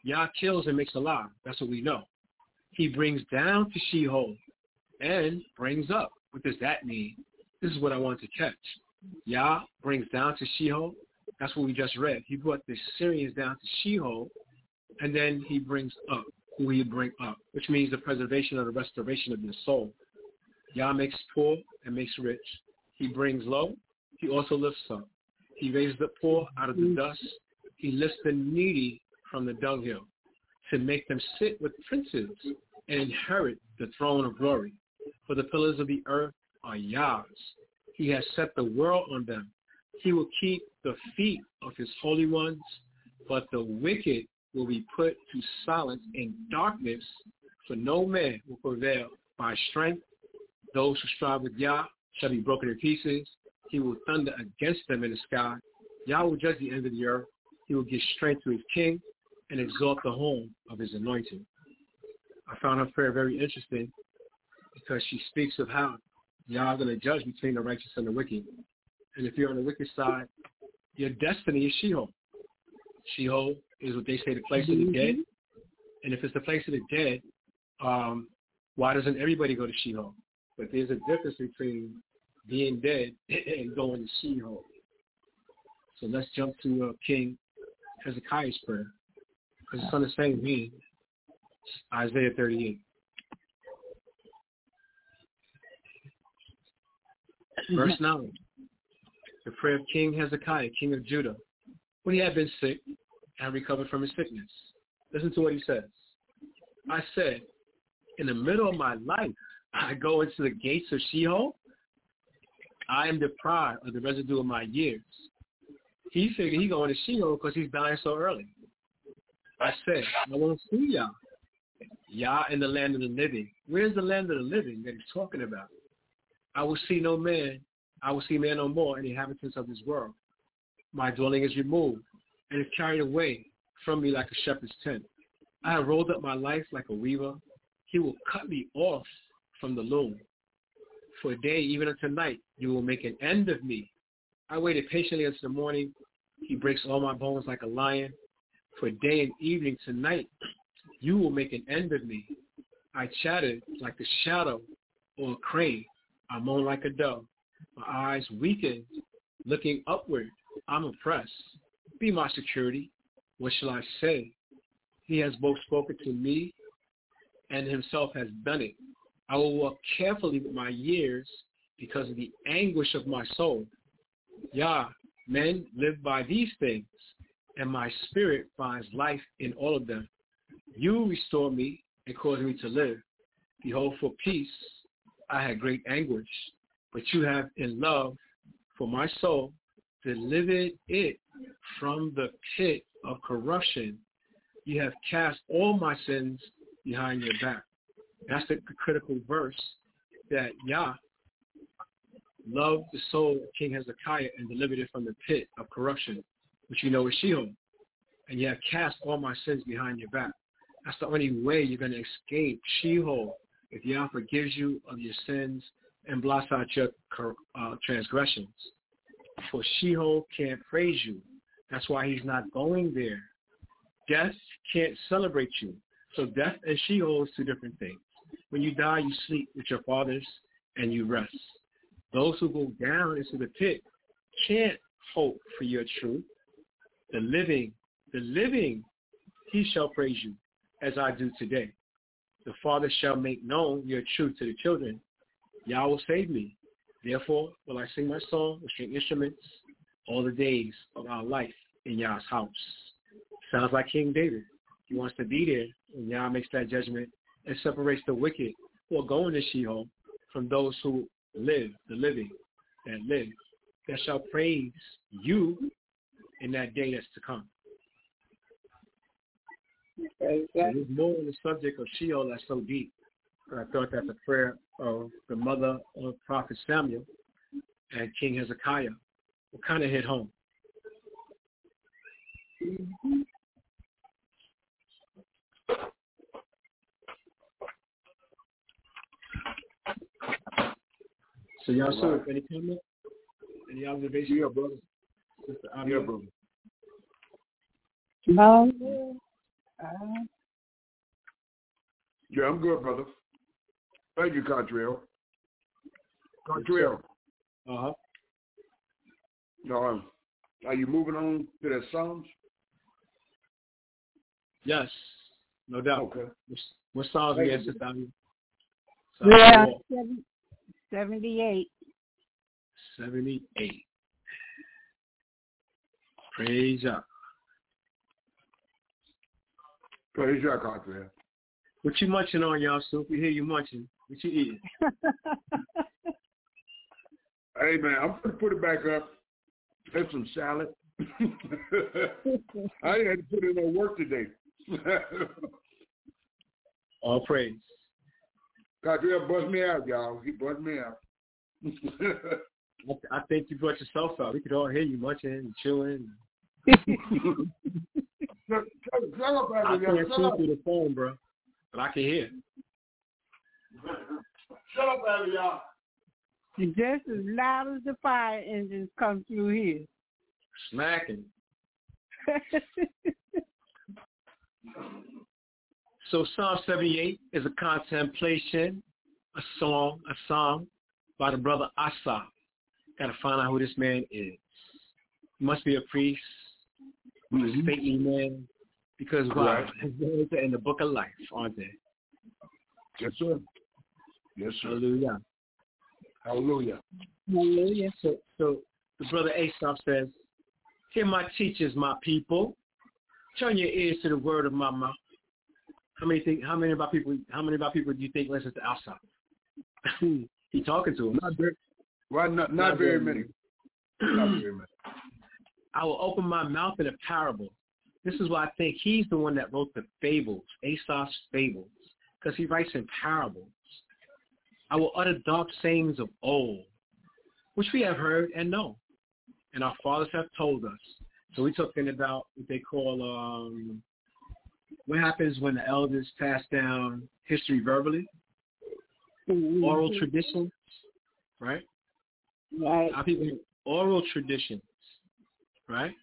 Yah kills and makes alive. That's what we know. He brings down to Sheol and brings up. What does that mean? This is what I want to catch. Yah brings down to Sheol. That's what we just read. He brought the Syrians down to Sheol, and then he brings up who he bring up, which means the preservation or the restoration of the soul. Yah makes poor and makes rich. He brings low. He also lifts up. He raises the poor out of the dust. He lifts the needy from the dunghill to make them sit with princes and inherit the throne of glory. For the pillars of the earth are Yah's. He has set the world on them. He will keep the feet of his holy ones, but the wicked will be put to silence in darkness, for no man will prevail by strength. Those who strive with Yah shall be broken in pieces. He will thunder against them in the sky. Yah will judge the end of the earth. He will give strength to his king and exalt the home of his anointed. I found her prayer very interesting because she speaks of how Yah is going to judge between the righteous and the wicked. And if you're on the wicked side, your destiny is Sheol. Sheol is what they say the place of the dead. And if it's the place of the dead, why doesn't everybody go to Sheol? But there's a difference between being dead and going to Sheol. So let's jump to King Hezekiah's prayer, because it's on the same vein. Isaiah 38. Verse 9. The prayer of King Hezekiah, king of Judah, when he had been sick and recovered from his sickness. Listen to what he says. I said, in the middle of my life, I go into the gates of Sheol. I am deprived of the residue of my years. He figured he going to Sheol because he's dying so early. I said, I won't see Yah. Yah in the land of the living. Where's the land of the living that he's talking about? I will see no man. I will see man no more in the inhabitants of this world. My dwelling is removed and is carried away from me like a shepherd's tent. I have rolled up my life like a weaver. He will cut me off from the loom. For a day, even unto night, you will make an end of me. I waited patiently until the morning. He breaks all my bones like a lion. For day and evening to night, you will make an end of me. I chattered like the shadow or a crane. I moan like a dove. My eyes weakened, looking upward. I'm oppressed. Be my security. What shall I say? He has both spoken to me and himself has done it. I will walk carefully with my years because of the anguish of my soul. Yah, men live by these things, and my spirit finds life in all of them. You restore me and cause me to live. Behold, for peace I had great anguish, but you have in love for my soul delivered it from the pit of corruption. You have cast all my sins behind your back. That's the critical verse, that Yah loved the soul of King Hezekiah and delivered it from the pit of corruption, which you know is Sheol. And you have cast all my sins behind your back. That's the only way you're going to escape Sheol, if Yah forgives you of your sins and blots out your transgressions. For Sheol can't praise you. That's why he's not going there. Death can't celebrate you. So death and Sheol is two different things. When you die, you sleep with your fathers and you rest. Those who go down into the pit can't hope for your truth. The living, he shall praise you, as I do today. The Father shall make known your truth to the children. Yah will save me. Therefore will I sing my song with string instruments all the days of our life in Yah's house. Sounds like King David. He wants to be there when Yah makes that judgment and separates the wicked who are going to Sheol from those who live, the living that live, that shall praise you in that day that's to come. So there's more on the subject of Sheol that's so deep. I thought that the prayer of the mother of Prophet Samuel and King Hezekiah will kind of hit home. Mm-hmm. So y'all sir, any comment? Any observation? Yeah, brother. Yeah, brother. No, Yeah, I'm good, brother. Thank you, Contrell. Contrell. Uh-huh. Are you moving on to the Psalms? Yes, no doubt. Okay. What Psalms we at, Sister Ivy? Yeah, 78. 78. Praise God. Praise God, Contrell. What you munching on, y'all, Soup? We hear you munching. What you eating? Hey, man, I'm going to put it back up. Have some salad. I had to put in no work today. All praise. Contrell bust me out, y'all. He bust me out. I think you brought yourself out. We could all hear you munching and chilling. Shut up, I can't see through the phone, bro, but I can hear. Shut up, y'all. Just as loud as the fire engines come through here. Smacking. So Psalm 78 is a contemplation, a song by the brother Asaph. Got to find out who this man is. He must be a priest, a stately man, because wow, his words are in the book of life, aren't they? Yes, sir. Yes, sir. Hallelujah. Hallelujah. Hallelujah. So the brother Asaph says, "Hear my teachers, my people. Turn your ears to the word of my mouth." How many of our people do you think listen to Asaph? He talking to him. Not very many. Not very many. I will open my mouth in a parable. This is why I think he's the one that wrote the fables, Asaph's fables, because he writes in parables. I will utter dark sayings of old, which we have heard and know, and our fathers have told us. So we're talking about what they call, what happens when the elders pass down history verbally? Oral traditions, right? Right. Our people have oral traditions, right?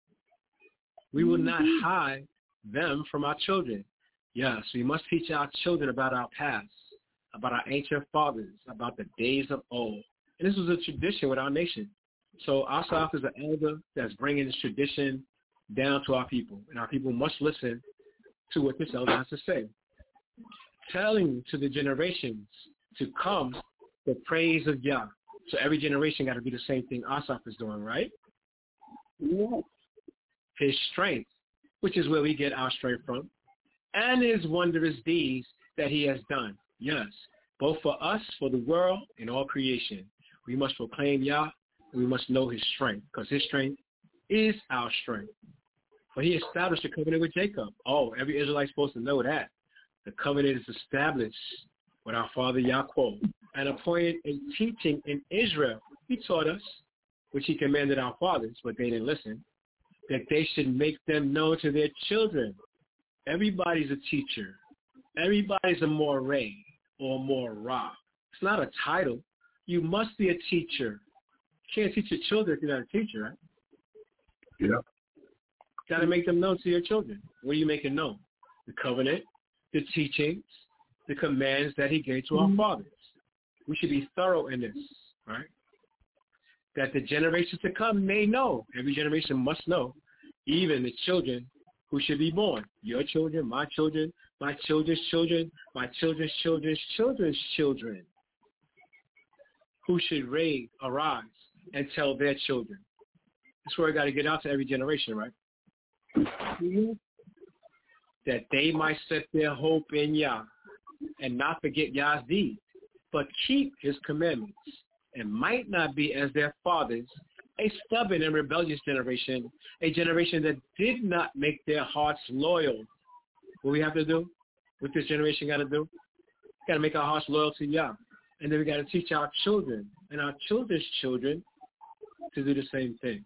We will not hide them from our children. Yes, we must teach our children about our past, about our ancient fathers, about the days of old. And this was a tradition with our nation. So Asaph is an elder that's bringing this tradition down to our people. And our people must listen to what this elder has to say. Telling to the generations to come the praise of Yah. So every generation got to do the same thing Asaph is doing, right? Yes. His strength, which is where we get our strength from, and his wondrous deeds that he has done. Yes, both for us, for the world, and all creation. We must proclaim Yah, and we must know his strength, because his strength is our strength. For he established a covenant with Jacob. Oh, every Israelite's supposed to know that. The covenant is established with our father Yaakov, and appointed a teaching in Israel. He taught us, which he commanded our fathers, but they didn't listen, that they should make them known to their children. Everybody's a teacher. Everybody's a moreh or morah. It's not a title. You must be a teacher. You can't teach your children if you're not a teacher, right? Yeah. Got to make them known to your children. What are you making known? The covenant, the teachings, the commands that he gave to our fathers. We should be thorough in this, right? That the generations to come may know. Every generation must know, even the children who should be born. Your children, my children, my children's children, my children's children's children's children, who should arise and tell their children. That's where I got to get out to every generation, right? Mm-hmm. That they might set their hope in Yah and not forget Yah's deeds, but keep his commandments, and might not be as their fathers, a stubborn and rebellious generation, a generation that did not make their hearts loyal. What we have to do? What this generation got to do? Got to make our hearts loyal to Yah. And then we got to teach our children and our children's children to do the same thing.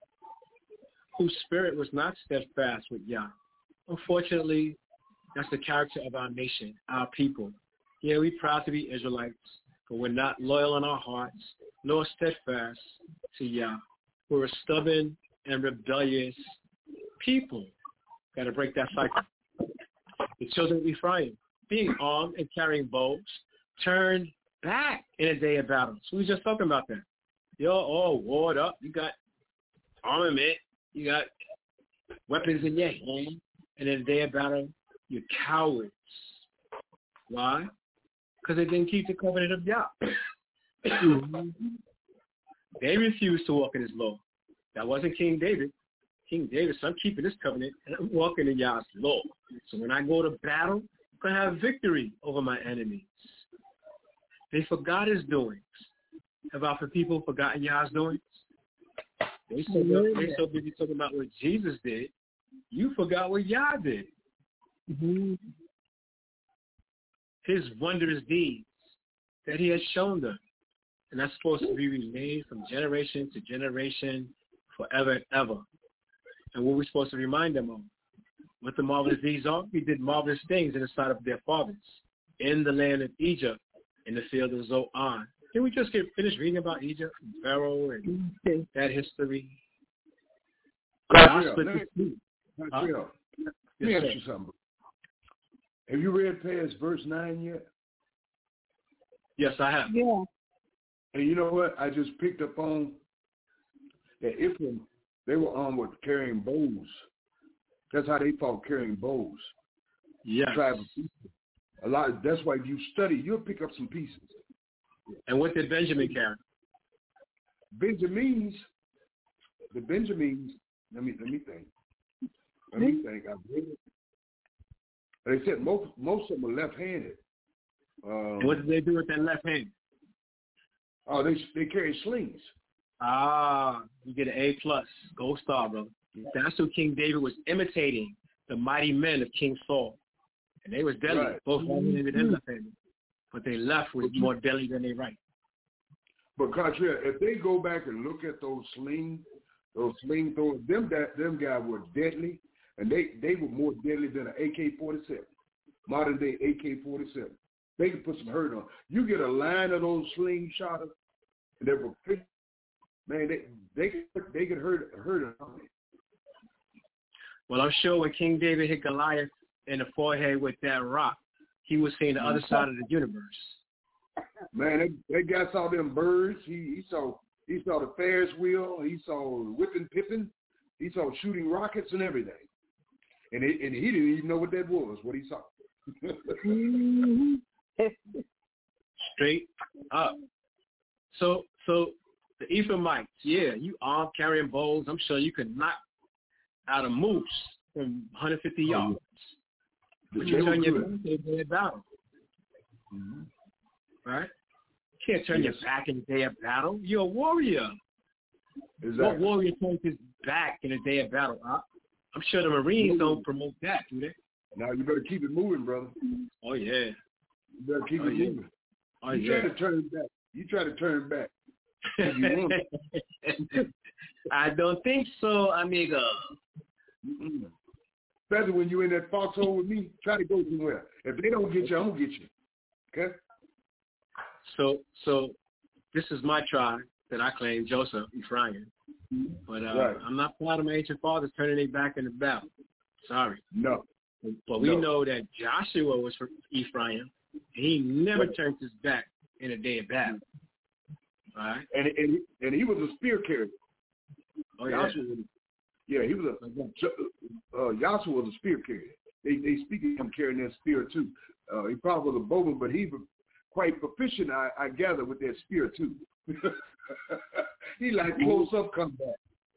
Whose spirit was not steadfast with Yah. Unfortunately, that's the character of our nation, our people. Yeah, we're proud to be Israelites, but we're not loyal in our hearts, nor steadfast to Yah. We're a stubborn and rebellious people. Got to break that cycle. children of Ephraim, being armed and carrying bows, turned back in a day of battle. So we were just talking about that. You're all warred up. You got armament. You got weapons in your hand. And in a day of battle, you're cowards. Why? Because they didn't keep the covenant of Yah. They refused to walk in his law. That wasn't King David. King David said, I'm keeping this covenant and I'm walking in Yah's law. So when I go to battle, I'm going to have victory over my enemies. They forgot his doings. Have our people forgotten Yah's doings? They so busy talking about what Jesus did, you forgot what Yah did. Mm-hmm. His wondrous deeds that he has shown them. And that's supposed to be relayed from generation to generation, forever and ever. And what we're supposed to remind them of. What the marvelous deeds are, he did marvelous things in the sight of their fathers, in the land of Egypt, in the field of Zoan. Can we just get finished reading about Egypt and Pharaoh and that history? Let me ask you something. Have you read past verse 9 yet? Yes, I have. Yeah. And you know what? I just picked up on that Ephraim, they were armed with carrying bows. That's how they fought, carrying bows. Yes. A lot. That's why if you study, you'll pick up some pieces. And what did Benjamin carry? The Benjamins. Let me think. They said most of them were left-handed. What did they do with that left hand? Oh, they carry slings. You get an A+, gold star, brother. That's who King David was imitating, the mighty men of King Saul. And they was deadly, right. Both right-handed and left-handed. But they left was more deadly than they right. But Contra, if they go back and look at those sling throwers, them guys were deadly, and they were more deadly than an AK-47, modern day AK-47. They could put some hurt on. You get a line of those slingshotters, and they were, man, they could hurt an army. Well, I'm sure when King David hit Goliath in the forehead with that rock, he was seeing the other side of the universe. Man, that guy saw them birds. He saw the Ferris wheel. He saw whipping Pippin. He saw shooting rockets and everything. And he didn't even know what that was, what he saw. Straight up. So the Ephraimites, yeah, you armed carrying bows. I'm sure you could knock out a moose from 150 yards. But you turn your back in a day of battle. Mm-hmm. Right? You can't turn your back in a day of battle. You're a warrior. Exactly. What warrior turns his back in a day of battle? I'm sure the Marines don't promote that, do they? Now you better keep it moving, brother. Oh, yeah. You better keep it moving. Oh, you try to turn it back. I don't think so, amigo. Mm-mm. Especially when you're in that foxhole with me, try to go somewhere. If they don't get you, I'm going to get you. Okay? So this is my tribe that I claim, Joseph, Ephraim. But right. I'm not proud of my ancient fathers turning their back in the battle. Sorry. No. But we know that Joshua was from Ephraim. He never turned his back in a day of battle. All right? And he was a spear carrier. Oh, yeah. He was Joshua was a spear carrier. They speak of him carrying that spear too. He probably was a bowman, but he was quite proficient, I gather, with that spear too. He like close up combat.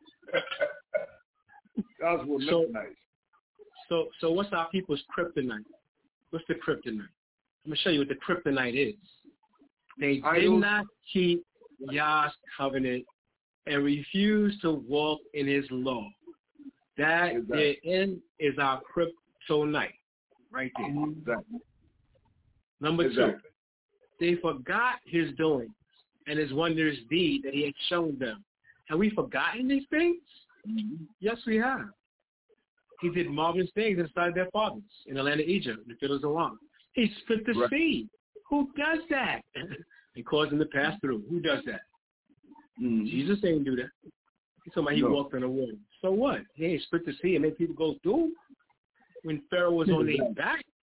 Joshua was nice. So what's our people's kryptonite? What's the kryptonite? I'm gonna show you what the kryptonite is. They did not keep Yah's covenant and refused to walk in his law. That is our kryptonite right there. Exactly. Number two, they forgot his doings and his wondrous deed that he had shown them. Have we forgotten these things? Mm-hmm. Yes, we have. He did marvelous things inside their fathers in the land of Egypt, in the field of Zoan. He split the sea. Who does that? He caused them to pass through. Who does that? Mm-hmm. Jesus ain't do that. He's talking about he walked on the water. So what? He ain't split the sea and made people go through when Pharaoh was on their back.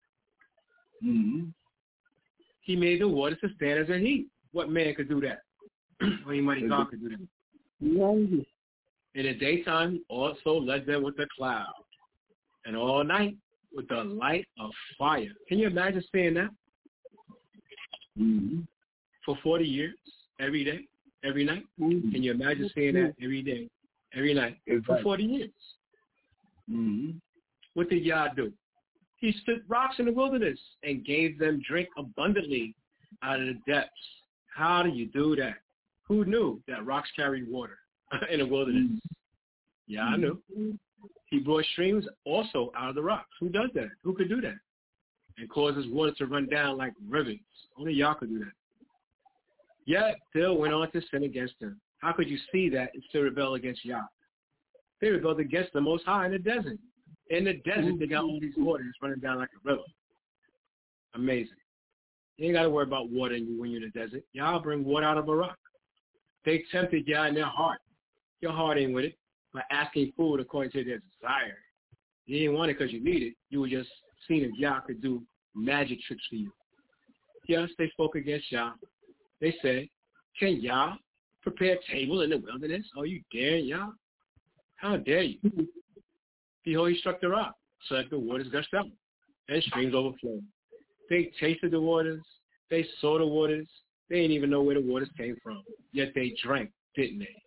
Mm-hmm. He made the waters to stand as a heat. What man could do that? Only mighty God could do that. Mm-hmm. In the daytime, he also led them with a cloud, and all night with the light of fire. Can you imagine seeing that? Mm-hmm. For 40 years, every day, every night? Mm-hmm. Can you imagine seeing that every day, every night, for 40 years? Mm-hmm. What did Yah do? He split rocks in the wilderness and gave them drink abundantly out of the depths. How do you do that? Who knew that rocks carried water in the wilderness? Yeah, I knew. He brought streams also out of the rocks. Who does that? Who could do that? And causes water to run down like rivers. Only Yah could do that. Yet still went on to sin against him. How could you see that and still rebel against Yah? They rebelled against the Most High in the desert. In the desert, they got all these waters running down like a river. Amazing. You ain't got to worry about water when you're in the desert. Y'all bring water out of a rock. They tempted Yah in their heart. Your heart ain't with it. By asking food according to their desire. You didn't want it because you need it. You were just seeing if Yah could do magic tricks for you. Yes, they spoke against Yah. They said, can Yah prepare a table in the wilderness? Oh, you dare, Yah? How dare you? Behold, he struck the rock, so that the waters gushed out, and streams overflowed. They tasted the waters. They saw the waters. They didn't even know where the waters came from. Yet they drank, didn't they?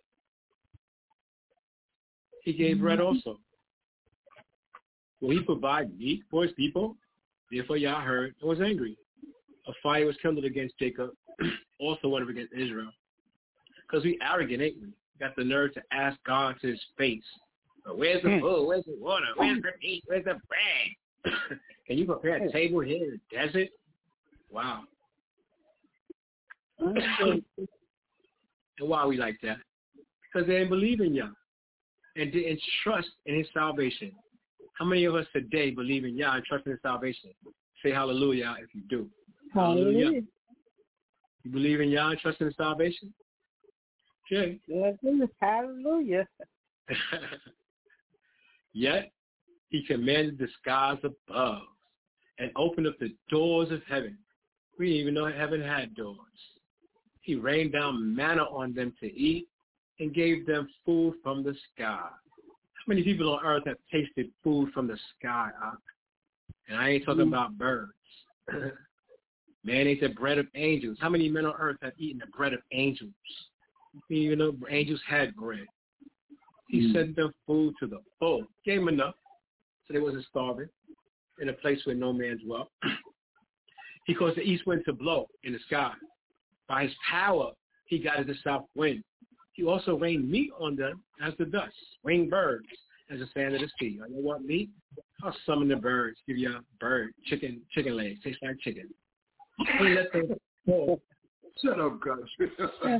He gave bread also. Will he provide meat for his people? Therefore Yah heard and was angry. A fire was kindled against Jacob, also one against Israel. Because we arrogant, ain't we? Got the nerve to ask God to his face. Where's the food? Where's the water? Where's the meat? Where's the bread? Can you prepare a table here in the desert? Wow. And why are we like that? Because they didn't believe in Yah and didn't trust in his salvation. How many of us today believe in Yah and trust in his salvation? Say hallelujah if you do. Hallelujah. You believe in Yah and trust in his salvation? Okay. Hallelujah. Yet he commanded the skies above and opened up the doors of heaven. We didn't even know heaven had doors. He rained down manna on them to eat and gave them food from the sky. How many people on earth have tasted food from the sky? And I ain't talking about birds. Man ate the bread of angels. How many men on earth have eaten the bread of angels? You even know angels had bread. He sent them food to the full. Gave them enough so they wasn't starving in a place where no man dwelt. He caused the east wind to blow in the sky. By his power, he guided the south wind. He also rained meat on them as the dust, winged birds as the sand of the sea. You want meat? I'll summon the birds. Give you a bird, chicken legs. Tastes like chicken. He let them fall. Shut up, country.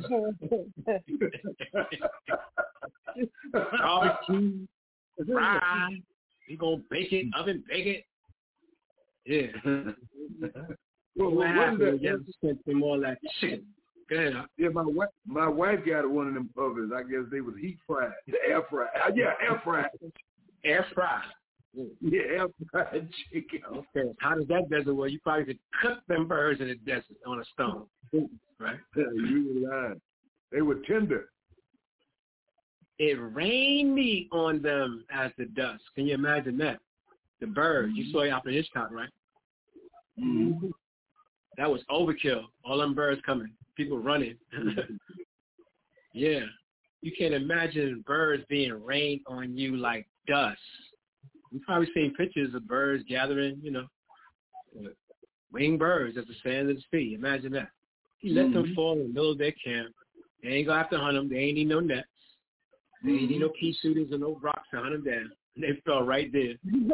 Barbecue, fried. We gonna bake it, oven bake it. Yeah. Well, what is that? Spent them all that shit. Go ahead. Yeah, my wife got one of them ovens. I guess they was heat fried, air fried. Yeah, air fried. Air fried. Yeah, air fried chicken. Okay. How does that desert work? You probably could cook them birds in the desert on a stone, right? Yeah, you were lying. They were tender. It rained meat on them as the dust. Can you imagine that? The birds. You saw Alfred Hitchcock, right? Mm-hmm. That was overkill. All them birds coming. People running. Yeah. You can't imagine birds being rained on you like dust. You've probably seen pictures of birds gathering, winged birds as the sand of the sea. Imagine that. He let them fall in the middle of their camp. They ain't going to have to hunt them. They ain't need no nets. They ain't need no pea shooters or no rocks to hunt them down. They fell right there.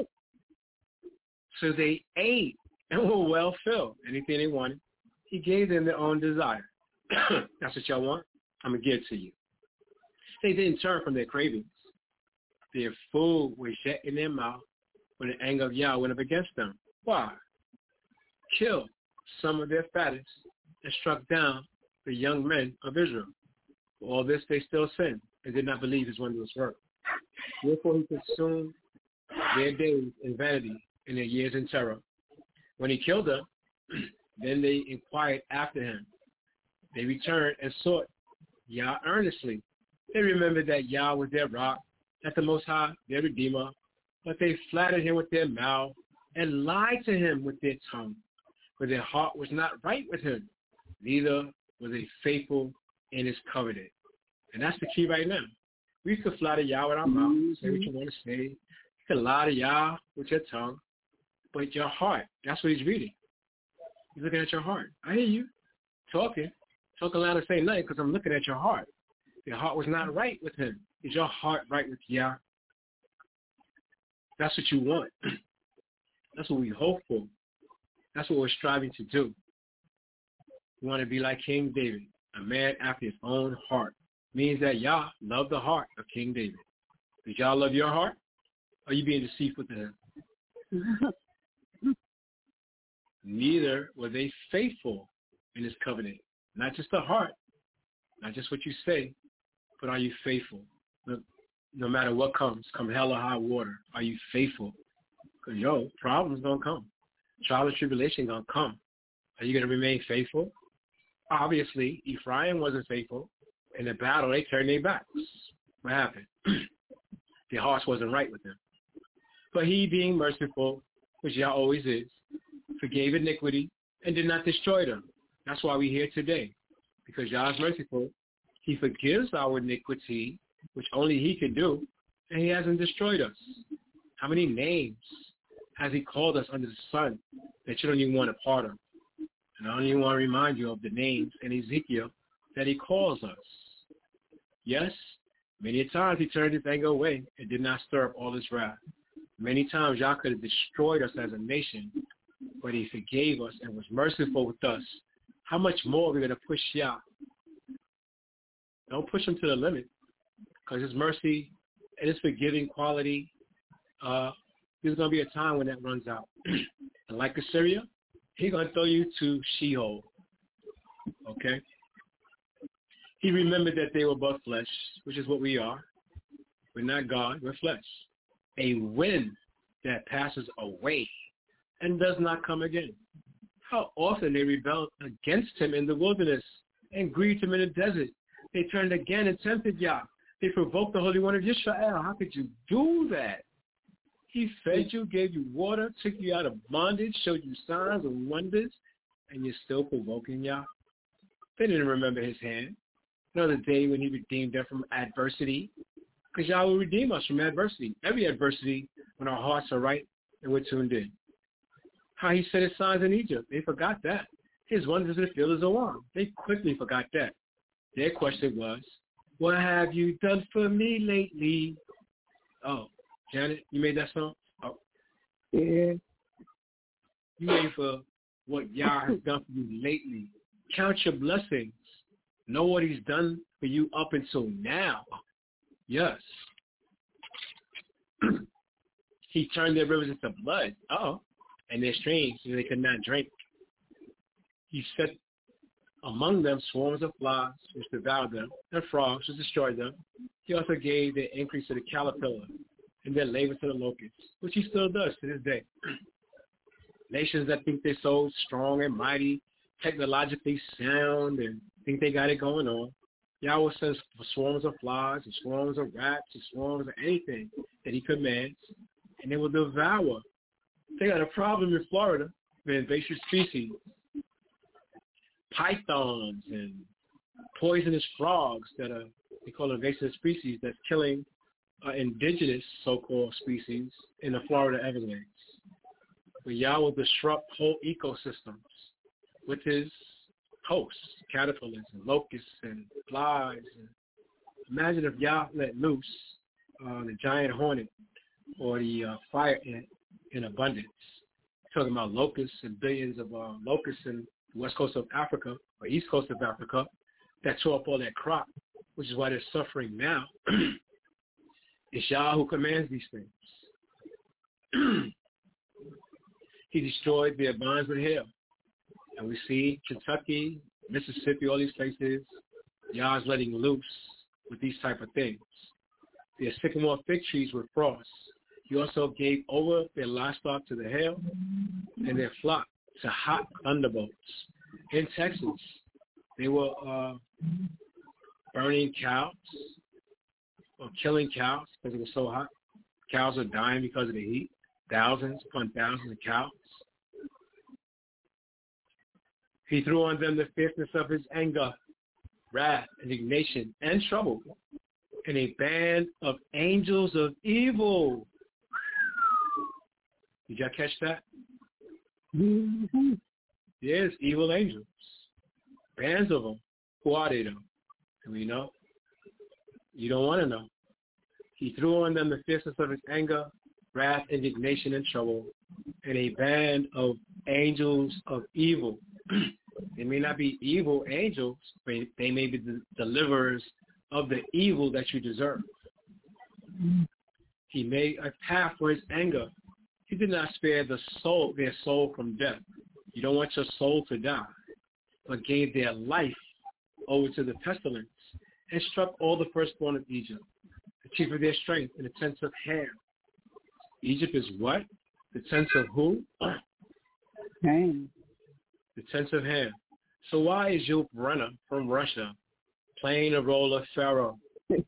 So they ate and were well filled. Anything they wanted. He gave them their own desire. That's what y'all want? I'm going to give it to you. They didn't turn from their cravings. Their food was yet in their mouth when the anger of Yah went up against them. Why? Killed some of their fattest and struck down the young men of Israel. For all this they still sinned and did not believe his wondrous work. Therefore he consumed their days in vanity and their years in terror. When he killed them, Then they inquired after him. They returned and sought Yah earnestly. They remembered that Yah was their rock, that the Most High, their Redeemer, but they flattered him with their mouth and lied to him with their tongue, for their heart was not right with him, neither was they faithful in his covenant. And that's the key right now. We could flatter Yah with our mouth, say what you want to say. You can lie to Yah with your tongue, but your heart, that's what he's reading. He's looking at your heart. I hear you talking loud and saying nothing because I'm looking at your heart. Your heart was not right with him. Is your heart right with Yah? That's what you want. That's what we hope for. That's what we're striving to do. We want to be like King David, a man after his own heart. Means that Yah loved the heart of King David. Does Yah love your heart? Or are you being deceitful to him? Neither were they faithful in his covenant. Not just the heart, not just what you say, but are you faithful? No matter what comes, come hell or high water, are you faithful? Because, problems going to come. Trial and tribulation going to come. Are you going to remain faithful? Obviously, Ephraim wasn't faithful. In the battle, they turned their backs. What happened? Their hearts wasn't right with them. But he, being merciful, which Yah always is, forgave iniquity and did not destroy them. That's why we're here today. Because Yah is merciful. He forgives our iniquity, which only he can do, and he hasn't destroyed us. How many names has he called us under the sun that you don't even want to part of? And I don't even want to remind you of the names in Ezekiel that he calls us. Yes, many times he turned his anger away and did not stir up all his wrath. Many times Yah could have destroyed us as a nation, but he forgave us and was merciful with us. How much more are we going to push Yah? Don't push him to the limit, because his mercy and his forgiving quality, there's going to be a time when that runs out. And like Assyria, he's going to throw you to Sheol. Okay? He remembered that they were but flesh, which is what we are. We're not God, we're flesh. A wind that passes away and does not come again. How often they rebelled against him in the wilderness and grieved him in the desert. They turned again and tempted Yah. They provoked the Holy One of Israel. How could you do that? He fed you, gave you water, took you out of bondage, showed you signs and wonders, and you're still provoking Yah. They didn't remember his hand. Another day when he redeemed them from adversity, because Yah will redeem us from adversity. Every adversity when our hearts are right and we're tuned in. How he set his signs in Egypt. They forgot that. His wonders in the field of Zoan. They quickly forgot that. Their question was, what have you done for me lately? Oh, Janet, you made that song? Oh. Yeah. You waiting for what Yah has done for you lately. Count your blessings. Know what he's done for you up until now. Yes. He turned their rivers into blood. And their streams so they could not drink. He set among them swarms of flies, which devoured them, and frogs, which destroyed them. He also gave their increase to the caterpillar and their labor to the locust, which he still does to this day. Nations that think they're so strong and mighty, technologically sound, and think they got it going on. Yahweh sends swarms of flies and swarms of rats and swarms of anything that he commands, and they will devour. They got a problem in Florida with invasive species. Pythons and poisonous frogs they call invasive species that's killing indigenous so-called species in the Florida Everglades. But Yah will disrupt whole ecosystems with his hosts, caterpillars and locusts and flies. And imagine if Yah let loose the giant hornet or the fire ant in abundance. Talking about locusts and billions of locusts in the west coast of Africa or east coast of Africa that tore up all that crop, which is why they're suffering now. It's Yah who commands these things. He destroyed their bonds with hail. And we see Kentucky, Mississippi, all these places, Yah's letting loose with these type of things. Their sycamore fig trees with frost. He also gave over their livestock to the hail and their flock to hot thunderbolts. In Texas, they were burning cows or killing cows because it was so hot. Cows are dying because of the heat. Thousands upon thousands of cows. He threw on them the fierceness of his anger, wrath, indignation, and trouble, and a band of angels of evil. Did y'all catch that? Mm-hmm. Yes, evil angels. Bands of them. Who are they, though? Do we know? You don't want to know. He threw on them the fierceness of his anger, wrath, indignation, and trouble, and a band of angels of evil. They may not be evil angels, but they may be the deliverers of the evil that you deserve. He made a path for his anger. He did not spare their soul from death. You don't want your soul to die, but gave their life over to the pestilence and struck all the firstborn of Egypt, the chief of their strength, in the tents of Ham. Egypt is what? The tents of who? Ham. The tents of Ham. So why is Job Renner from Russia playing the role of Pharaoh?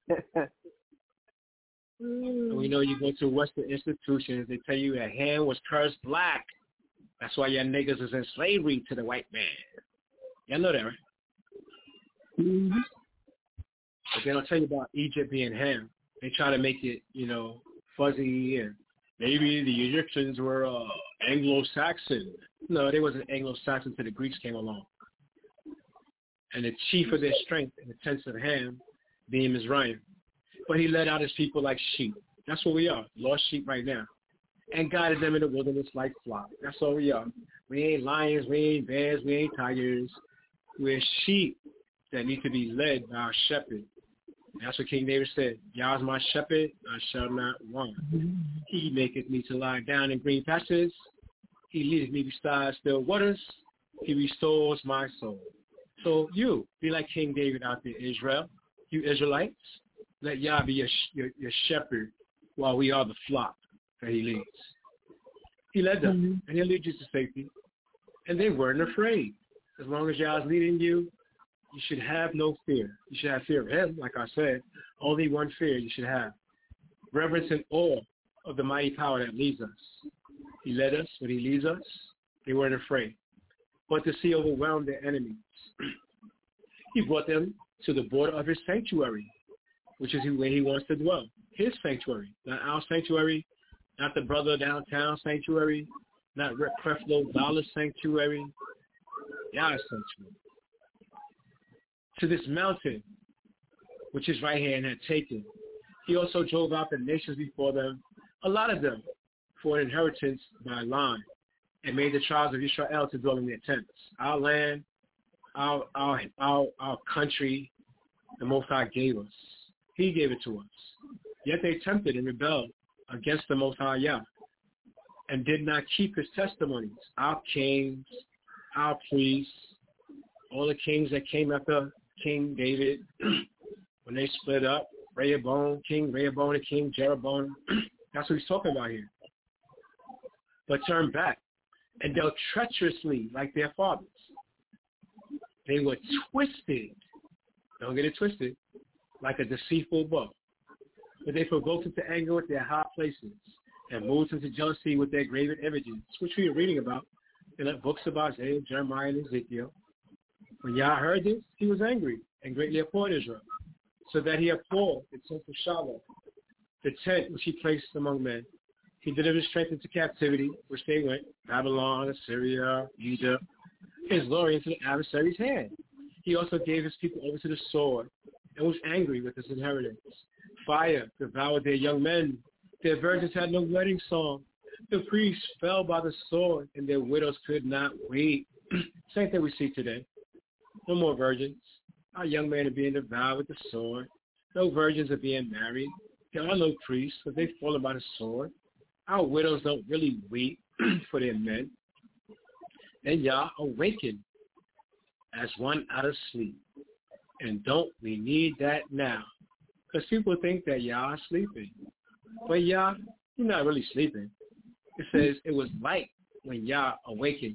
And we know you go to Western institutions, they tell you that Ham was cursed black. That's why your niggas is in slavery to the white man. Y'all know that, right? Mm-hmm. But they don't tell you about Egypt being Ham. They try to make it, fuzzy and maybe the Egyptians were Anglo-Saxon. No, they wasn't Anglo-Saxon until the Greeks came along. And the chief of their strength in the tents of Ham being Mizraim. But he led out his people like sheep. That's what we are, lost sheep right now. And guided them in the wilderness like flock. That's all we are. We ain't lions, we ain't bears, we ain't tigers. We're sheep that need to be led by our shepherd. That's what King David said. Yah is my shepherd, I shall not want. He maketh me to lie down in green pastures. He leadeth me beside still waters. He restores my soul. So you, be like King David out there, Israel. You Israelites, let Yah be your shepherd while we are the flock that he leads. He led them, and he'll lead you to safety. And they weren't afraid. As long as Yah is leading you, you should have no fear. You should have fear of him, like I said. Only one fear you should have. Reverence and awe of the mighty power that leads us. He led us, when he leads us, they weren't afraid. But the sea overwhelmed their enemies. He brought them to the border of his sanctuary, which is where he wants to dwell. His sanctuary, not our sanctuary, not the brother downtown sanctuary, not Rep Creflo Dollar sanctuary, Yah's sanctuary. To this mountain, which his right hand had taken. He also drove out the nations before them, a lot of them, for an inheritance by line, and made the tribes of Israel to dwell in their tents. Our land, our country, the Most High gave us. He gave it to us. Yet they tempted and rebelled against the Most High Yah, and did not keep his testimonies. Our kings, our priests, all the kings that came after King David, when they split up, King Rehoboam and King Jeroboam, that's what he's talking about here. But turned back and dealt treacherously like their fathers. They were twisted, don't get it twisted, like a deceitful bow. But they provoked him to anger with their high places and moved him to jealousy with their graven images, which we are reading about in the books of Isaiah, Jeremiah, and Ezekiel. When Yah heard this, he was angry and greatly abhorred Israel, so that he abhorred the tent of Shiloh, the tent which he placed among men. He delivered strength into captivity, which they went, Babylon, Assyria, Egypt, his glory into the adversary's hand. He also gave his people over to the sword and was angry with his inheritance. Fire devoured their young men. Their virgins had no wedding song. The priests fell by the sword, and their widows could not wait. Same thing we see today. No more virgins. Our young men are being devoured with the sword. No virgins are being married. There are no priests, because they've fallen by the sword. Our widows don't really weep for their men. Then Yah awakened as one out of sleep. And don't we need that now? Because people think that Yah is sleeping. But Yah, you're not really sleeping. It says it was light when Yah awakened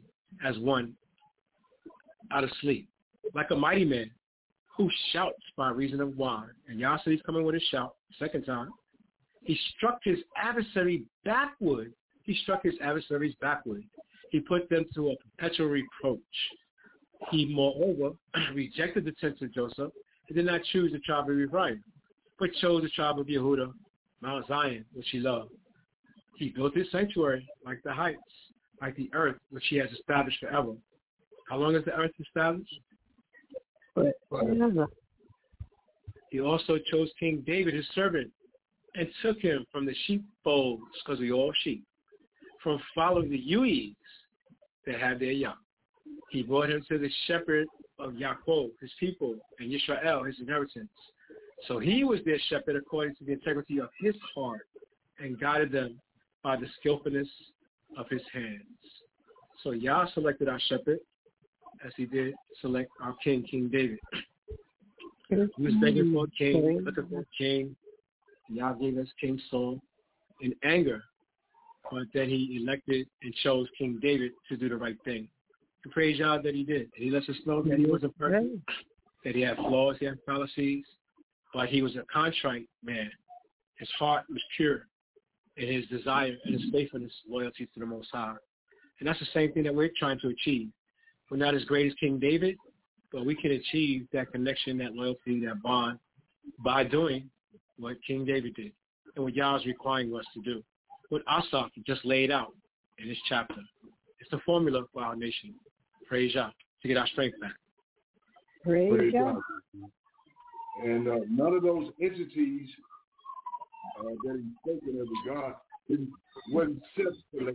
as one out of sleep, like a mighty man who shouts by reason of wine. And Yah said he's coming with a shout, second time. He struck his adversary backward. He struck his adversaries backward. He put them to a perpetual reproach. He, moreover, rejected the tents of Joseph. He did not choose the tribe of Ephraim, but chose the tribe of Yehuda, Mount Zion, which he loved. He built his sanctuary like the heights, like the earth, which he has established forever. How long is the earth established? Forever. He also chose King David, his servant, and took him from the sheepfolds, because we all sheep, from following the ewes that had their young. He brought him to the shepherd of Yaakov, his people, and Yisrael, his inheritance. So he was their shepherd according to the integrity of his heart, and guided them by the skillfulness of his hands. So Yah selected our shepherd, as he did select our king, King David. He was begging for a king, looking for a king. Yah gave us King Saul in anger, but then he elected and chose King David to do the right thing. And praise Yah that he did. He lets us know that he wasn't perfect, that he had flaws, he had fallacies, but he was a contrite man. His heart was pure in his desire and his faithfulness, loyalty to the Most High. And that's the same thing that we're trying to achieve. We're not as great as King David, but we can achieve that connection, that loyalty, that bond by doing what King David did and what Yah is requiring us to do. What Asaph just laid out in this chapter. It's the formula for our nation. Praise Yah, to get our strength back. Praise Yah. And none of those entities that he's spoken of as God wasn't self-selected.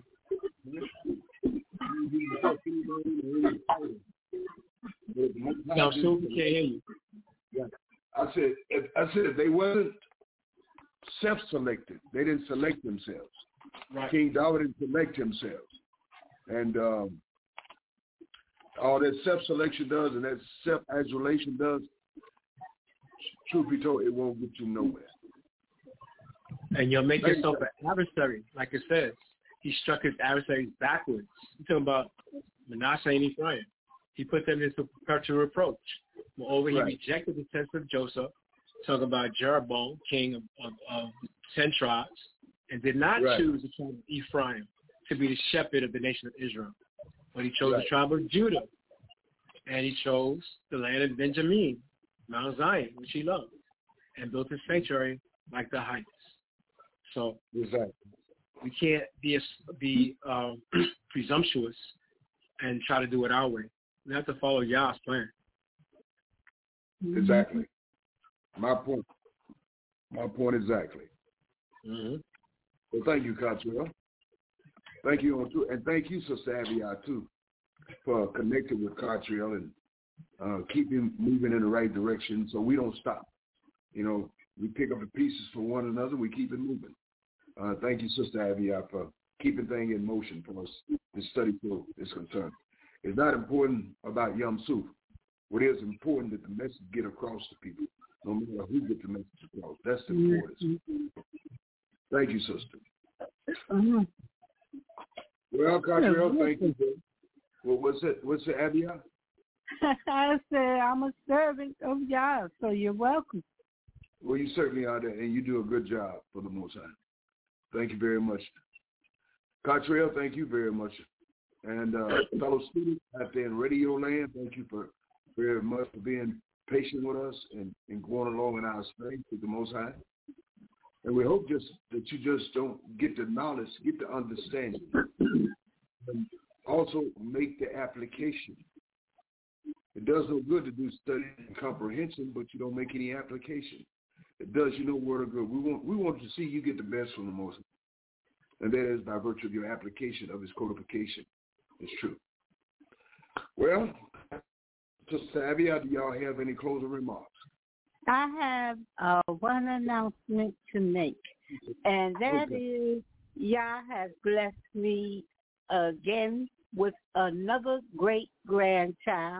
Now, soon we can't hear you. Yeah. I said they wasn't self-selected. They didn't select themselves. Right. King David didn't select himself. And all that self-selection does and that self-adulation does, truth be told, it won't get you nowhere. And you'll make yourself an adversary, like it says. He struck his adversaries backwards. You're talking about Manasseh and Ephraim. He put them into perpetual reproach. Moreover, he rejected the tents of Joseph, talking about Jeroboam, king of 10 tribes, and did not choose the tribe of Ephraim to be the shepherd of the nation of Israel. But he chose the tribe of Judah, and he chose the land of Benjamin, Mount Zion, which he loved, and built his sanctuary like the heights. So we can't be presumptuous and try to do it our way. We have to follow Yah's plan. Exactly. My point. My point exactly. Mm-hmm. Well, thank you, Cottrell. Thank you, and thank you, Sister Abiyah, too, for connecting with Cottrell and keeping moving in the right direction so we don't stop. You know, we pick up the pieces for one another. We keep it moving. Thank you, Sister Abiyah, for keeping things in motion for us. The study flow is concerned. It's not important about Yom Suf. What is important that the message get across to people, no matter who gets the message across. That's the importance. Thank you, sister. Well, Cottrell, thank you. Well, what's it, Abiyah? I said I'm a servant of Yah, so you're welcome. Well, you certainly are there, and you do a good job for the Most High. Thank you very much. Cottrell, thank you very much. And fellow students out there in Radio Land, thank you very much for being patient with us and going along in our space with the Most High. And we hope just that you just don't get the knowledge, get the understanding, and also make the application. It does no good to do study and comprehension, but you don't make any application. It does you no word of good. We want to see you get the best from the Most High, and that is by virtue of your application of His codification. It's true. Well, Sister Abiyah, do y'all have any closing remarks? I have one announcement to make, and that is Yah has blessed me again with another great grandchild.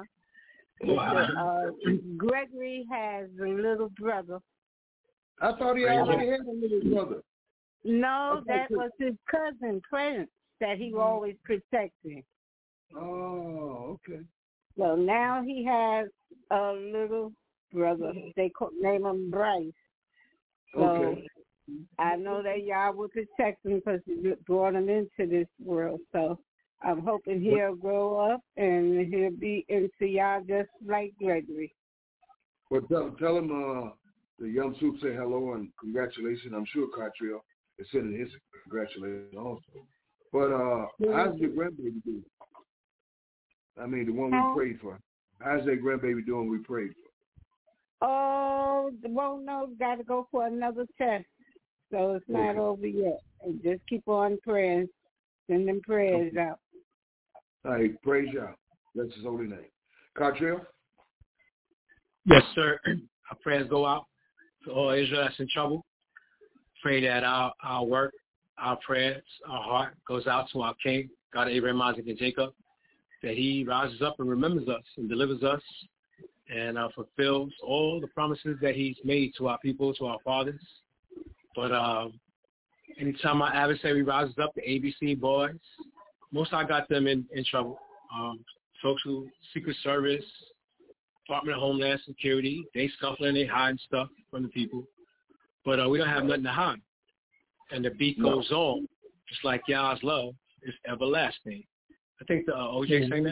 Wow. Gregory has a little brother. I thought he already had a little brother. No, that was his cousin, Prince, that he always protected. Oh, okay. So now he has a little brother. They name him Bryce. So Okay. I know that y'all will protect him because you brought him into this world. So I'm hoping he'll grow up and he'll be into y'all just like Gregory. Well, tell him the young soup say hello and congratulations. I'm sure Cartrell is sending his congratulations also. But how's your grandbaby doing? I mean, the one we prayed for. How's that grandbaby doing we prayed for? Oh, won't know. Got to go for another test. So it's not over yet. And just keep on praying. Send them prayers out. All right, praise y'all. That's his holy name. Cartrell? Yes, sir. Our prayers go out to all Israel that's in trouble. Pray that our work, our prayers, our heart goes out to our King, God of Abraham, Isaac, and Jacob, that he rises up and remembers us and delivers us and fulfills all the promises that he's made to our people, to our fathers. But anytime our adversary rises up, the ABC boys, most I got them in trouble. Social Secret Service, Department of Homeland Security, they scuffling, they hiding stuff from the people. But we don't have nothing to hide. And the beat goes on, just like Yah's love is everlasting. I think the OJ sang that.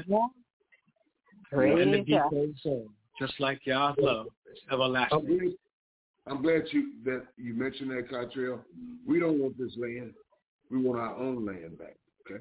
And the beat goes on, just like Yah's love is everlasting. I'm glad that you mentioned that, Cartrell. We don't want this land. We want our own land back, okay?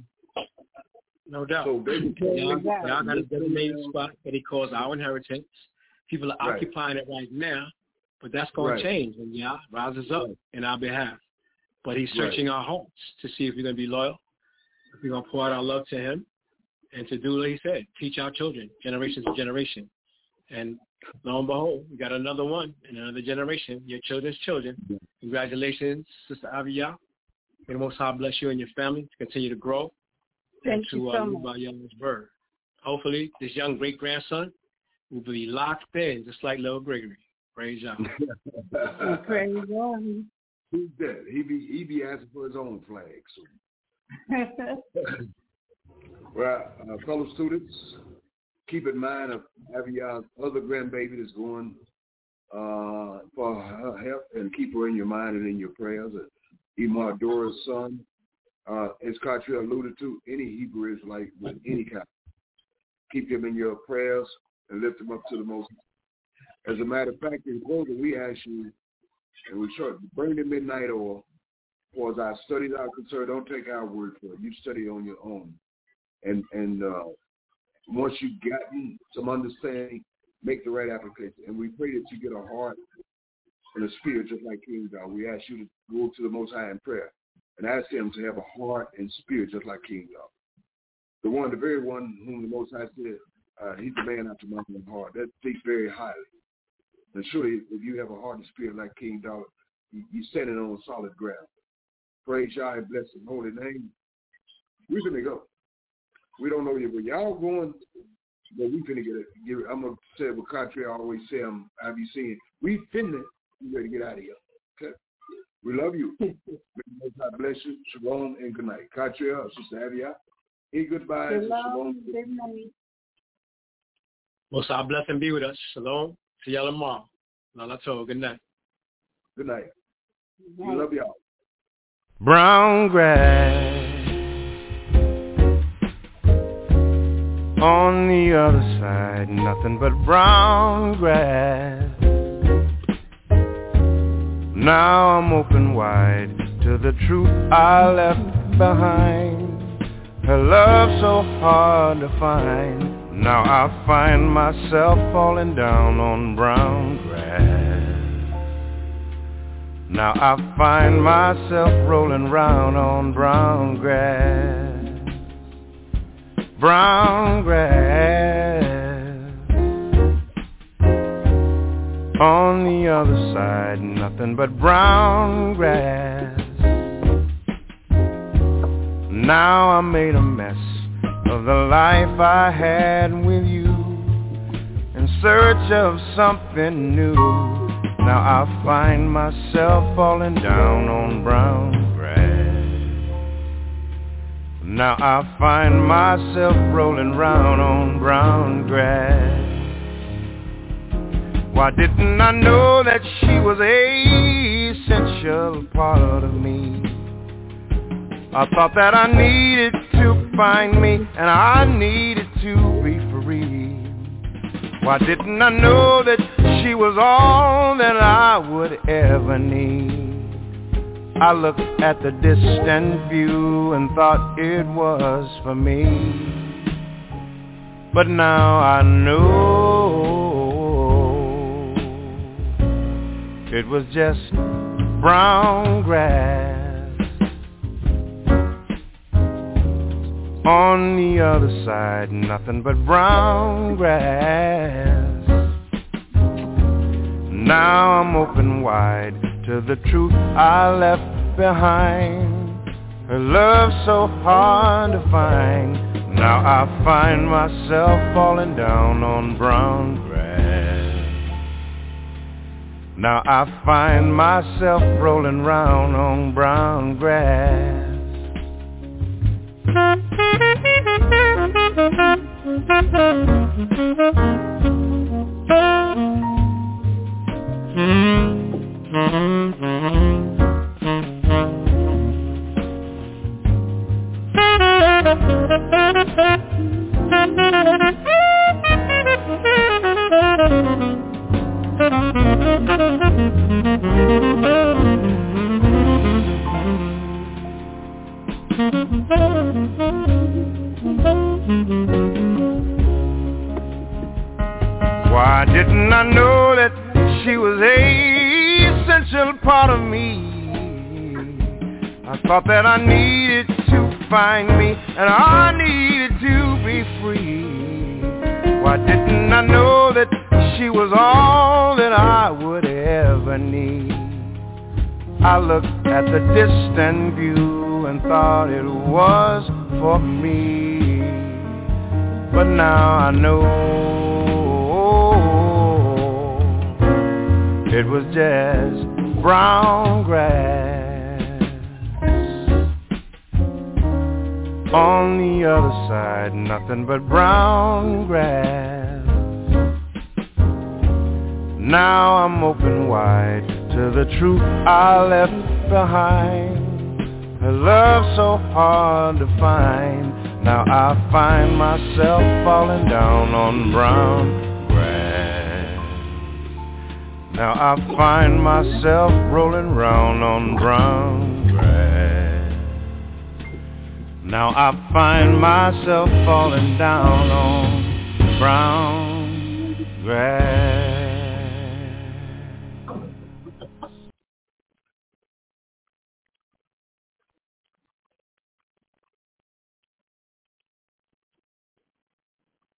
No doubt. So y'all got a designated spot that he calls our inheritance. People are occupying it right now, but that's going to change when Yah rises up in our behalf. But he's searching our hearts to see if we're going to be loyal, if we're going to pour out our love to him, and to do what he said, teach our children, generation to generation. And lo and behold, we got another one in another generation, your children's children. Congratulations, Sister Aviyah. May the Most High bless you and your family to continue to grow and to live by Yah's word. Hopefully, this young great-grandson will be locked in just like little Gregory. Praise Yah. Praise God. He's dead. He be asking for his own flag soon. Well, fellow students, keep in mind of having your other grandbaby that's going for her health, and keep her in your mind and in your prayers. Imar Dora's son, as Cartrell alluded to, any Hebrew Israelite with any kind, keep him in your prayers and lift him up to the Most High. As a matter of fact, in closing, we ask you, and we short, bring the midnight oil. For as our studies are concerned, don't take our word for it. You study on your own. And once you've gotten some understanding, make the right application. And we pray that you get a heart and a spirit just like King David. We ask you to go to the Most High in prayer and ask him to have a heart and spirit just like King David. The very one whom the Most High said, he's the man after my own heart. That speaks very highly. And surely if you have a heart and spirit like King David, you're standing on solid ground. Praise Yah and bless his holy name. We're going to go. We don't know yet, but y'all going, but we finna get it. I'm going to say what Cartrell always say, I'll be saying, we finna, you ready to get out of here. Okay? We love you. May God bless you. Shalom and good night. Cartrell, Sister Aviyah, any goodbyes? Shalom. Good night. Most I bless and be with us. Shalom. See y'all tomorrow. Lalato. Good night. Good night. We love y'all. Brown grass on the other side, nothing but brown grass. Now I'm open wide to the truth I left behind. Her love so hard to find. Now I find myself falling down on brown grass. Now I find myself rolling round on brown grass. Brown grass. On the other side, nothing but brown grass. Now I made a mess of the life I had with you, in search of something new. Now I find myself falling down on brown grass. Now I find myself rolling round on brown grass. Why didn't I know that she was an essential part of me? I thought that I needed to find me, and I needed to be free. Why didn't I know that she was all that I would ever need? I looked at the distant view and thought it was for me. But now I know it was just brown grass. On the other side, nothing but brown grass. Now I'm open wide to the truth I left behind. Her love so hard to find. Now I find myself falling down on brown grass. Now I find myself rolling round on brown grass. Why didn't I know that she was an essential part of me? I thought that I needed to find me, and I needed to be free. Why didn't I know that she was all that I would ever need? I looked at the distant view and thought it was for me. But now I know it was just brown grass. On the other side, nothing but brown grass. Now I'm open wide to the truth I left behind. Her love so hard to find. Now I find myself falling down on brown grass. Now I find myself rolling round on brown grass. Now I find myself falling down on brown grass.